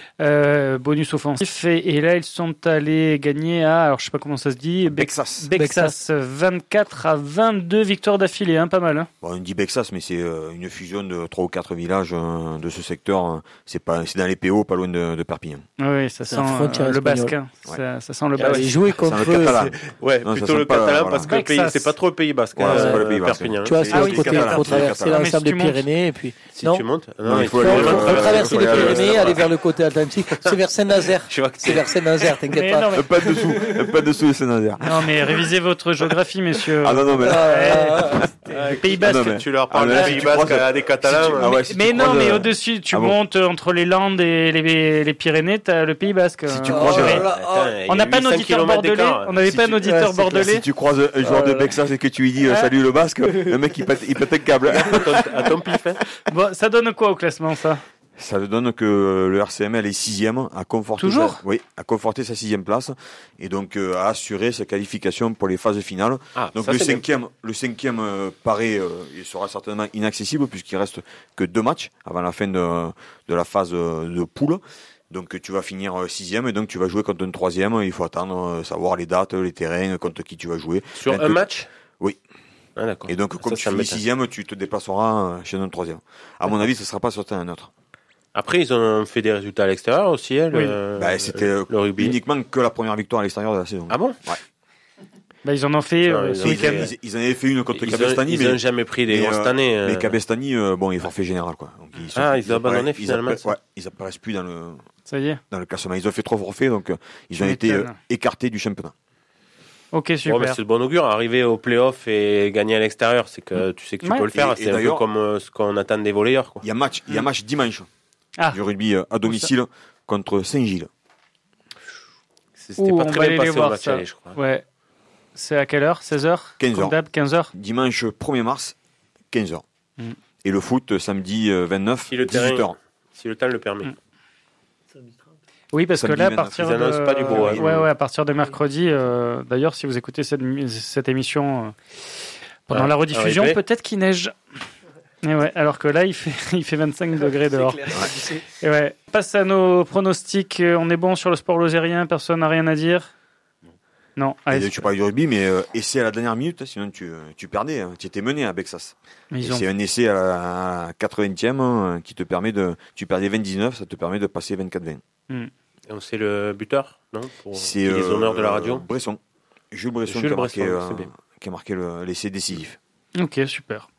Euh, bonus offensif. Et, et là, ils sont allés gagner à, alors je sais pas comment ça se dit, Bexas. Bexas, vingt-quatre à vingt-deux victoires d'affilée, hein, pas mal. Hein. Bon, on dit Bexas, mais c'est euh, une fusion de trois ou quatre villages euh, de ce secteur. C'est pas, c'est dans les P O, pas loin de, de Perpignan. Oui, ça sent euh, le basque. Hein. Ouais. Ça, ça sent le ah, basque. Ils jouaient contre le catalan. Ouais, non, plutôt le catalan pas, parce voilà. que le pays, c'est pas trop le Pays Basque. Voilà, euh, c'est pas le Pays Basque. Perpignan. Tu vois, c'est ah, l'autre oui, côté. Il faut traverser l'ensemble des Pyrénées et puis. Si non. tu montes, non, non, il faut aller aller faut traverser les Pyrénées, aller vers le côté atlantique. C'est vers Saint-Nazaire. C'est vers Saint-Nazaire, t'inquiète pas. Mais... Pas dessous, pas dessous de Saint-Nazaire. Non, mais révisez votre géographie, messieurs. Ah non, non, mais là. Le Pays Basque. Ah, tu leur parles ah, du Pays Basque à des Catalans. Ah ouais, si mais non, mais au-dessus, tu ah montes bon. entre les Landes et les, les Pyrénées, t'as le Pays Basque. Si tu croises, oh, là, oh, on n'a pas un auditeur bordelais. On n'avait pas un auditeur bordelais. Si tu croises un joueur de Bexas et que tu lui dis salut le Basque, le mec il pète, il pète un câble. À ton pif. Bon, ça donne quoi au classement, ça? Ça donne que le R C M L est sixième, a conforté Toujours sa, oui, a conforté sa sixième place et donc euh, a assuré sa qualification pour les phases finales. Ah, donc ça, le, cinquième, le cinquième, euh, paraît, euh, il sera certainement inaccessible puisqu'il reste que deux matchs avant la fin de, de la phase de poule. Donc tu vas finir sixième et donc tu vas jouer contre un troisième. Il faut attendre, savoir les dates, les terrains, contre qui tu vas jouer. Sur donc, un match? Oui. Ah, d'accord. Et donc comme ça, tu finis sixième, tu te déplaceras chez un troisième. À mon avis, ce ne sera pas sur un autre. Après, ils ont fait des résultats à l'extérieur aussi, hein, oui. le, bah, c'était le, le rugby. Uniquement que la première victoire à l'extérieur de la saison. Ah bon? Ouais. Bah, ils en ont fait euh, ce week-end. Ils, ils en avaient fait une contre ils Cabestany. Ils n'ont jamais pris des grosses euh, années. Euh... Mais Cabestany, euh, bon, il est forfait général, quoi. Donc, ils sont, ah, ils, ils ont abandonné finalement. Ils, ouais, ils apparaissent plus dans le, ça y est. Dans le classement. Ils ont fait trop forfaits, donc, euh, ils ont été euh, écartés du championnat. Ok, super. Bon, c'est le bon augure. Arriver au play-off et gagner à l'extérieur, c'est que tu sais que tu ouais. peux le faire. Et, c'est et un peu comme euh, ce qu'on attend des volleyeurs, quoi. Il y a match, il y a match dimanche. Ah. Du rugby à domicile contre Saint-Gilles. C'était Ouh, pas très bien passé au match aller, je crois. Ouais. C'est à quelle heure? seize heures? quinze heures. quinze heures. Dimanche premier mars, quinze heures. Mm. Et le foot, samedi vingt-neuf, si le dix-huit heures. Si le temps le permet. Mm. Oui, parce samedi que là, à partir de... Ils pas du beau, ouais, ouais, ouais, à partir de mercredi, euh, d'ailleurs, si vous écoutez cette, cette émission euh, pendant ah, la rediffusion, peut-être qu'il neige. Et ouais, alors que là, il fait, il fait vingt-cinq degrés dehors. Clair, ouais. Et ouais. On passe à nos pronostics. On est bon sur le sport lozérien. Personne n'a rien à dire. Non. Allez, tu parles du rugby, mais euh, essai à la dernière minute, sinon tu, tu perdais. Hein. Tu étais mené à Bexas. Ont... C'est un essai à la quatre-vingtième hein, qui te permet de. Tu perdais vingt-dix-neuf, ça te permet de passer vingt-quatre vingt. Mm. Et on sait le buteur, non? Pour c'est les euh, honneurs de la radio. Bresson. Jules Bresson, Jules qui, a Bresson marqué, euh, qui a marqué le, l'essai décisif. Ok, super.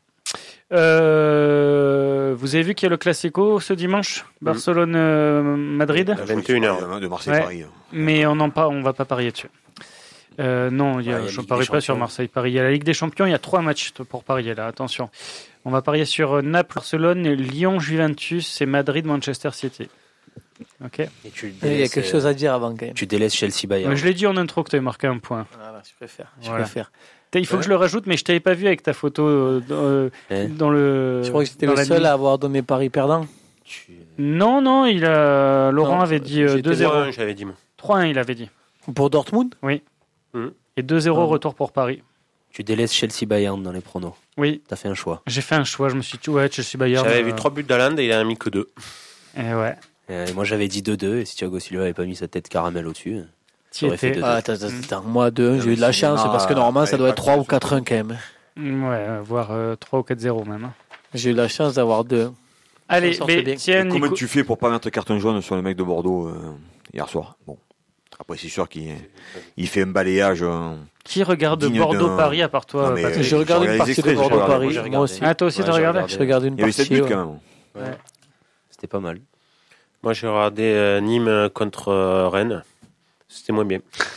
Euh, vous avez vu qu'il y a le Classico ce dimanche, mmh. Barcelone-Madrid. À vingt et une heures. De Marseille-Paris. Ouais, mais on n'en on va pas parier dessus. Euh, non, il y a, ah, je ne parie pas sur Marseille-Paris. Il y a la Ligue des Champions, il y a trois matchs pour parier là, attention. On va parier sur Naples-Barcelone, Lyon-Juventus et Madrid-Manchester City. Ok. Et tu délaisses, il y a quelque chose à dire avant quand même. Tu délaisses Chelsea-Bayern. Je l'ai dit en intro que tu avais marqué un point. Voilà, je préfère. Je voilà. préfère. Il faut ouais. que je le rajoute, mais je t'avais pas vu avec ta photo euh, hein dans le. Je crois que j'étais le seul à avoir donné paris perdant. Tu... Non, non, il a. Laurent non, avait dit euh, deux zéro. J'avais dit moi. trois un, il avait dit. Pour Dortmund? Oui. Mmh. Et deux zéro retour pour Paris. Tu délaisses Chelsea-Bayern dans les pronos. Oui. T'as fait un choix. J'ai fait un choix. Je me suis dit ouais, Chelsea-Bayern. J'avais euh... vu trois buts d'Haaland et il a mis que deux. Et ouais. Et moi j'avais dit deux deux et si Thiago Silva avait pas mis sa tête caramel au-dessus. Tu aurais fait deux deux. Ah, attends, attends, moi deux, j'ai eu de la chance parce que normalement ça doit être trois ou quatre un quand même. Ouais, voire euh, trois ou quatre zéro même. Hein. J'ai eu la chance d'avoir deux. Allez, mais tiens, comment Nico... tu fais pour pas mettre carton jaune sur le mec de Bordeaux euh, hier soir? Bon, après c'est sûr qu'il il fait un balayage. Euh, Qui regarde Bordeaux-Paris à part toi? Non, mais, j'ai regardé une partie de Bordeaux-Paris. Moi aussi. Ah, toi aussi t'as regardé? Je regarde une partie. Il y avait sept buts quand même. Ouais. c'était pas mal. Moi, j'ai regardé euh, Nîmes contre euh, Rennes. C'était moins bien.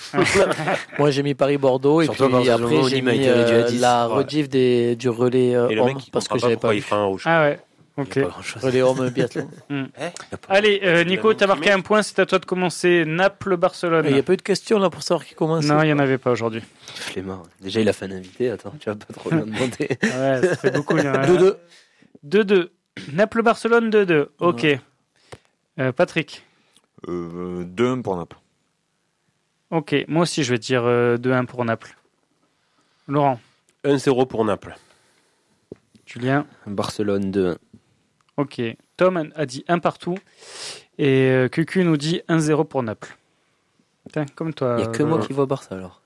Moi, j'ai mis Paris-Bordeaux et Surtout puis après, j'ai Nîmes a mis été réduit à euh, dix. la Ouais. rediff des, du relais euh, Et le homme mec, il parce que comprend j'avais pourquoi pas il vu. fait un rouge. Ah ouais. Il Ok. y a pas grand-chose. Relais homme biathlon. Hmm. Eh Allez, euh, Nico, t'as marqué un point. C'est à toi de commencer. Naples-Barcelone. Il n'y a pas eu de questions là pour savoir qui commence. Non, il n'y en avait pas aujourd'hui. Flemmard. Déjà, il a fait un invité. Attends, tu vas pas trop bien demander. Ouais, ça fait beaucoup. il y en a- deux deux. deux deux. Naples-Barcelone deux deux. Ok. Euh, Patrick. Euh, deux un pour Naples. Ok. Moi aussi, je vais dire euh, deux un pour Naples. Laurent. un zéro pour Naples. Julien. Barcelone deux un. Ok. Tom a dit un partout. Et euh, Cucu nous dit un zéro pour Naples. Putain, comme toi. Il n'y a que euh, moi qui vois Barça alors.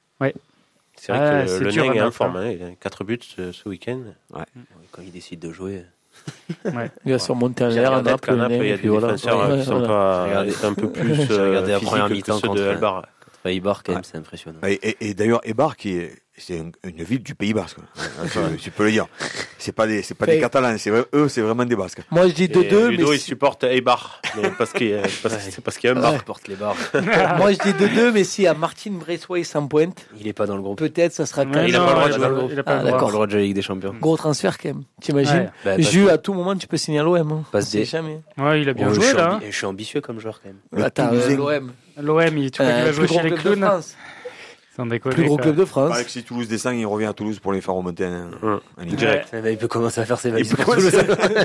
C'est vrai Ah, que c'est le dur à Neng est en Naples, forme. Hein. Il a quatre buts ce, ce week-end. Quand il décide de jouer. Ouais. Il va surmonter un J'ai air à regardé Naples. qu'à Naples, le il y a et des puis voilà. défenseurs Ouais, qui sont voilà. pas J'ai regardé- qui sont un peu plus J'ai regardé la physiques première que mi-temps ceux de contre- Elbar. Contre Eibar, quand même, Ouais. c'est impressionnant. Et, et, et d'ailleurs, Eibar, qui est, c'est un- une ville du Pays Basque. tu, tu peux le dire. C'est pas des, c'est pas des Fait- Catalans. C'est vrai, eux, c'est vraiment des Basques. Moi, je dis Et deux deux. Ludo, mais il si- supporte Eibar. Mais parce qu'il y a- parce que- c'est parce qu'il y a un bar. Bar porte les barres. Moi, je dis deux deux, mais si à Martin Braithwaite s'en pointe, Il est pas dans le groupe. peut-être ça sera Ouais, quand il même a pas le droit de dans jouer. le groupe. Il a pas Ah, le Il a droit. pas d'accord. le droit de jouer avec des champions. Gros transfert quand même. T'imagines Ouais. Bah, parce Jus que- à tout moment, tu peux signer à l'O M. Hein. Passe C'est des- jamais. Ouais, il a bien Oh, je joué suis là. ambi- Je suis ambitieux comme joueur quand même. Le Attends, Toulousain. l'O M. L'O M, il, tu crois qu'il va Euh, jouer plus chez gros les club de clowns. France. Sans déconner. Plus gros quoi. club de Il France. paraît que si Toulouse descend, il revient à Toulouse pour les faire remonter un, Hum. un niveau. Direct. Eh ben, il peut commencer à faire ses valises peut pour Toulouse.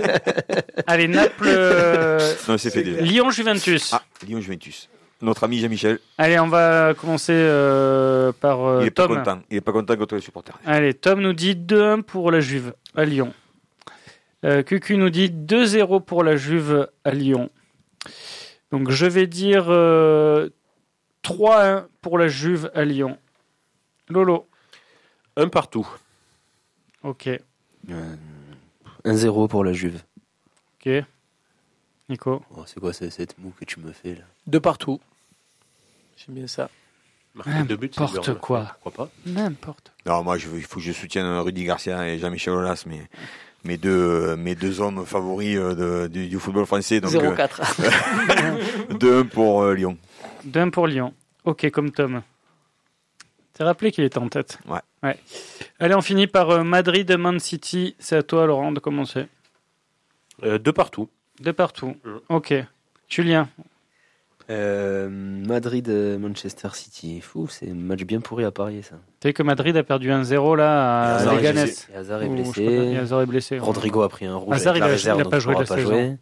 Allez, Naples. euh, Non, c'est fait déjà. Lyon-Juventus. Ah, Lyon-Juventus. Notre ami Jean-Michel, Allez, on va commencer euh, par euh, il est pas Tom. content. Il est pas content contre les supporters. Allez, Tom nous dit deux un pour la Juve à Lyon. Euh, Cucu nous dit deux zéro pour la Juve à Lyon. Donc je vais dire euh, trois un pour la Juve à Lyon. Lolo. Un partout. Ok. Euh, un zéro pour la Juve. Ok. Nico. Oh, c'est quoi c'est- cette moue que tu me fais là? De partout. J'aime bien ça. Marquer deux buts, c'est N'importe dur, quoi. Pourquoi pas? N'importe. Non, moi, je veux, il faut que je soutienne Rudy Garcia et Jean-Michel Aulas, mes, mes deux, mes deux hommes favoris euh, de, du, du football français. Donc, zéro quatre. euh, deux un pour euh, Lyon. deux un pour Lyon. Ok, comme Tom. T'as rappelé qu'il était en tête. Ouais. Ouais. Allez, on finit par euh, Madrid-Man City. C'est à toi, Laurent, de commencer. Euh, deux partout. De partout. Mm. Ok. Julien. Euh, Madrid, euh, Manchester City. Fou, c'est un match bien pourri à parier ça. Tu sais que Madrid a perdu un zéro là à Hazard est Leganés. blessé. Et Hazard est Ou, je sais pas, blessé. et Hazard est blessé. ouais. Rodrigo a pris un rouge Hazard, avec il la a- réserve, il a donc pas il joué pourra la pas saison. jouer.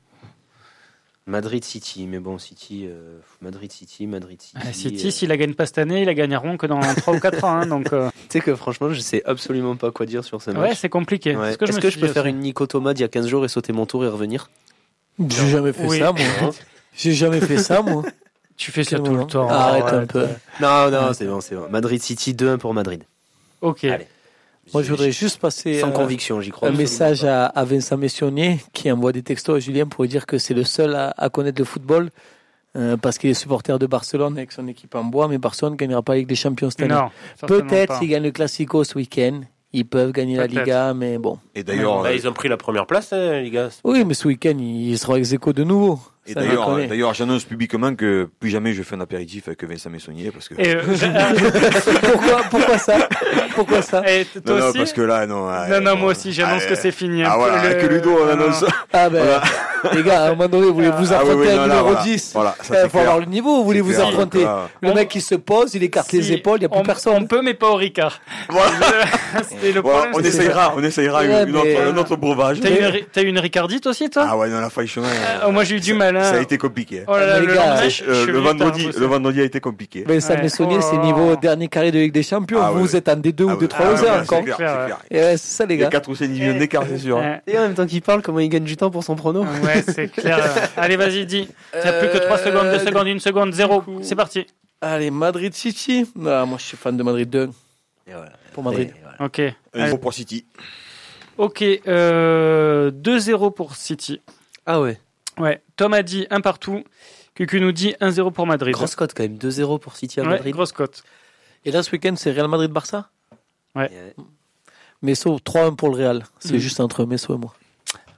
Madrid City, mais bon City, euh, Madrid City, Madrid City. Ah, City, euh, s'il la gagne pas cette année, ils la gagneront que dans trois ou quatre ans. hein, donc, euh, Tu sais que franchement, je sais absolument pas quoi dire sur ce ouais, match. c'est compliqué. Ouais. C'est ce que je Est-ce me que suis je peux dit faire aussi. une Nico Thomas d'il y a quinze jours et sauter mon tour et revenir? J'ai jamais fait Oui. ça, moi. J'ai jamais fait ça, moi. Tu fais ça Quel tout le moment. temps. Arrête Ouais, un peu. Non, non, c'est bon, c'est bon. Madrid City deux un pour Madrid. Ok. Allez. Moi, je voudrais juste passer Sans euh, conviction, j'y crois. un absolument message pas. à, à Vincent Messonnier qui envoie des textos à Julien pour lui dire que c'est le seul à, à connaître le football euh, parce qu'il est supporter de Barcelone avec son équipe en bois, mais Barcelone ne gagnera pas avec des champions cette année. Non. certainement Peut-être pas. s'ils gagnent le Classico ce week-end, ils peuvent gagner la Peut-être. Liga, mais bon. Et d'ailleurs, Bah, euh, ils ont pris la première place, hein, les gars. Oui, mais ce week-end, ils seront ex aequo de nouveau. et Ça, d'ailleurs, je connais. d'ailleurs, j'annonce publiquement que plus jamais je fais un apéritif avec Vincent Messonnier parce que. Et, euh, pourquoi, pourquoi ça Pourquoi ça et t- toi non, non, aussi parce que là, non. Non, non, moi aussi, j'annonce que c'est fini. Ah, voilà, Le- avec Ludo, on non, annonce. Ah ben, les gars, à un moment donné, vous voulez vous Ah, oui, affronter oui, à non, là, numéro voilà. dix. Voilà, ça, Il c'est faut clair. avoir le niveau, vous voulez C'est vous clair, affronter. donc, là, Le mec qui se pose, il écarte les Si, épaules, il n'y a plus on, personne. On peut, mais pas au Ricard. Voilà. C'était le Voilà, problème. on c'est ça. essayera, on essayera Ouais, une, une mais- autre, un autre breuvage. T'as eu une, ri- t'as eu une Ricardite aussi, toi Ah ouais, non, la fin chemin. Euh, moi, j'ai eu du mal. Hein. Ça a été compliqué. Oh là là, Mais les le gars, lendemain, euh, je- je Euh, suis le venu tard, vendredi, bosser. le vendredi a été compliqué. Vincent Ouais. Messonnier, Oh c'est là niveau là. dernier carré de Ligue des Champions. Ah vous, ouais. vous êtes en D deux Ah ou D ouais, trois ah losers ouais, encore. c'est clair, Clair, c'est clair. Et ouais, c'est ça, les Il y a gars. quatre ou cinq divisions d'écart, c'est sûr. Ouais. Et en même temps qu'il parle, comment il gagne du temps pour son prono? Ouais, c'est clair. Allez, vas-y, dis. T'as plus que trois Euh, secondes, deux secondes, une seconde, zéro. coup- C'est parti. Allez, Madrid City. Ah, moi, je suis fan de Madrid deux. Et voilà. Pour Madrid. Et voilà. Ok. Un zéro pour City. Ok. Euh, deux zéro pour City. Ah ouais. Ouais. Tom a dit un partout. Cucu nous dit un zéro pour Madrid. Grosse cote quand même, deux zéro pour City à Ouais, Madrid. grosse cote. Et là, ce week-end, c'est Real Madrid-Barça. Ouais. Et, euh, Messo, trois un pour le Real. C'est Mm. juste entre Messo et moi.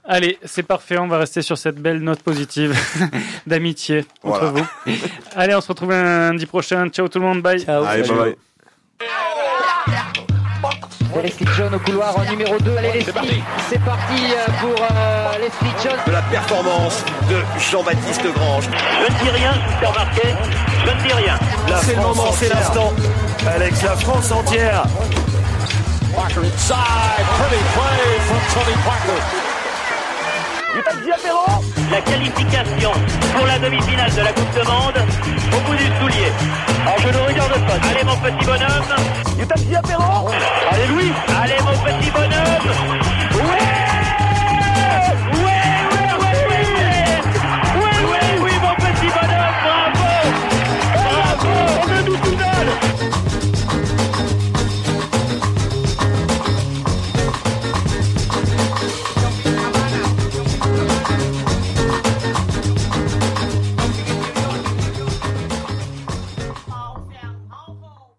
Allez, c'est parfait, on va rester sur cette belle note positive d'amitié entre Voilà. vous. Allez, on se retrouve lundi prochain. Ciao tout le monde, bye. Ciao. Allez, bye bye. Les Street John au couloir en numéro deux. Allez, les Street. C'est parti pour euh, les Street John. De la performance de Jean-Baptiste Grange. Je ne dis rien, c'est remarqué. Je ne dis rien. Là, c'est le moment, c'est l'instant. Alex, la France entière. Walker inside. Pretty play from Tony Parker. La qualification pour la demi-finale de la Coupe de Monde au bout du soulier. Alors je ne regarde pas. Allez mon petit bonhomme.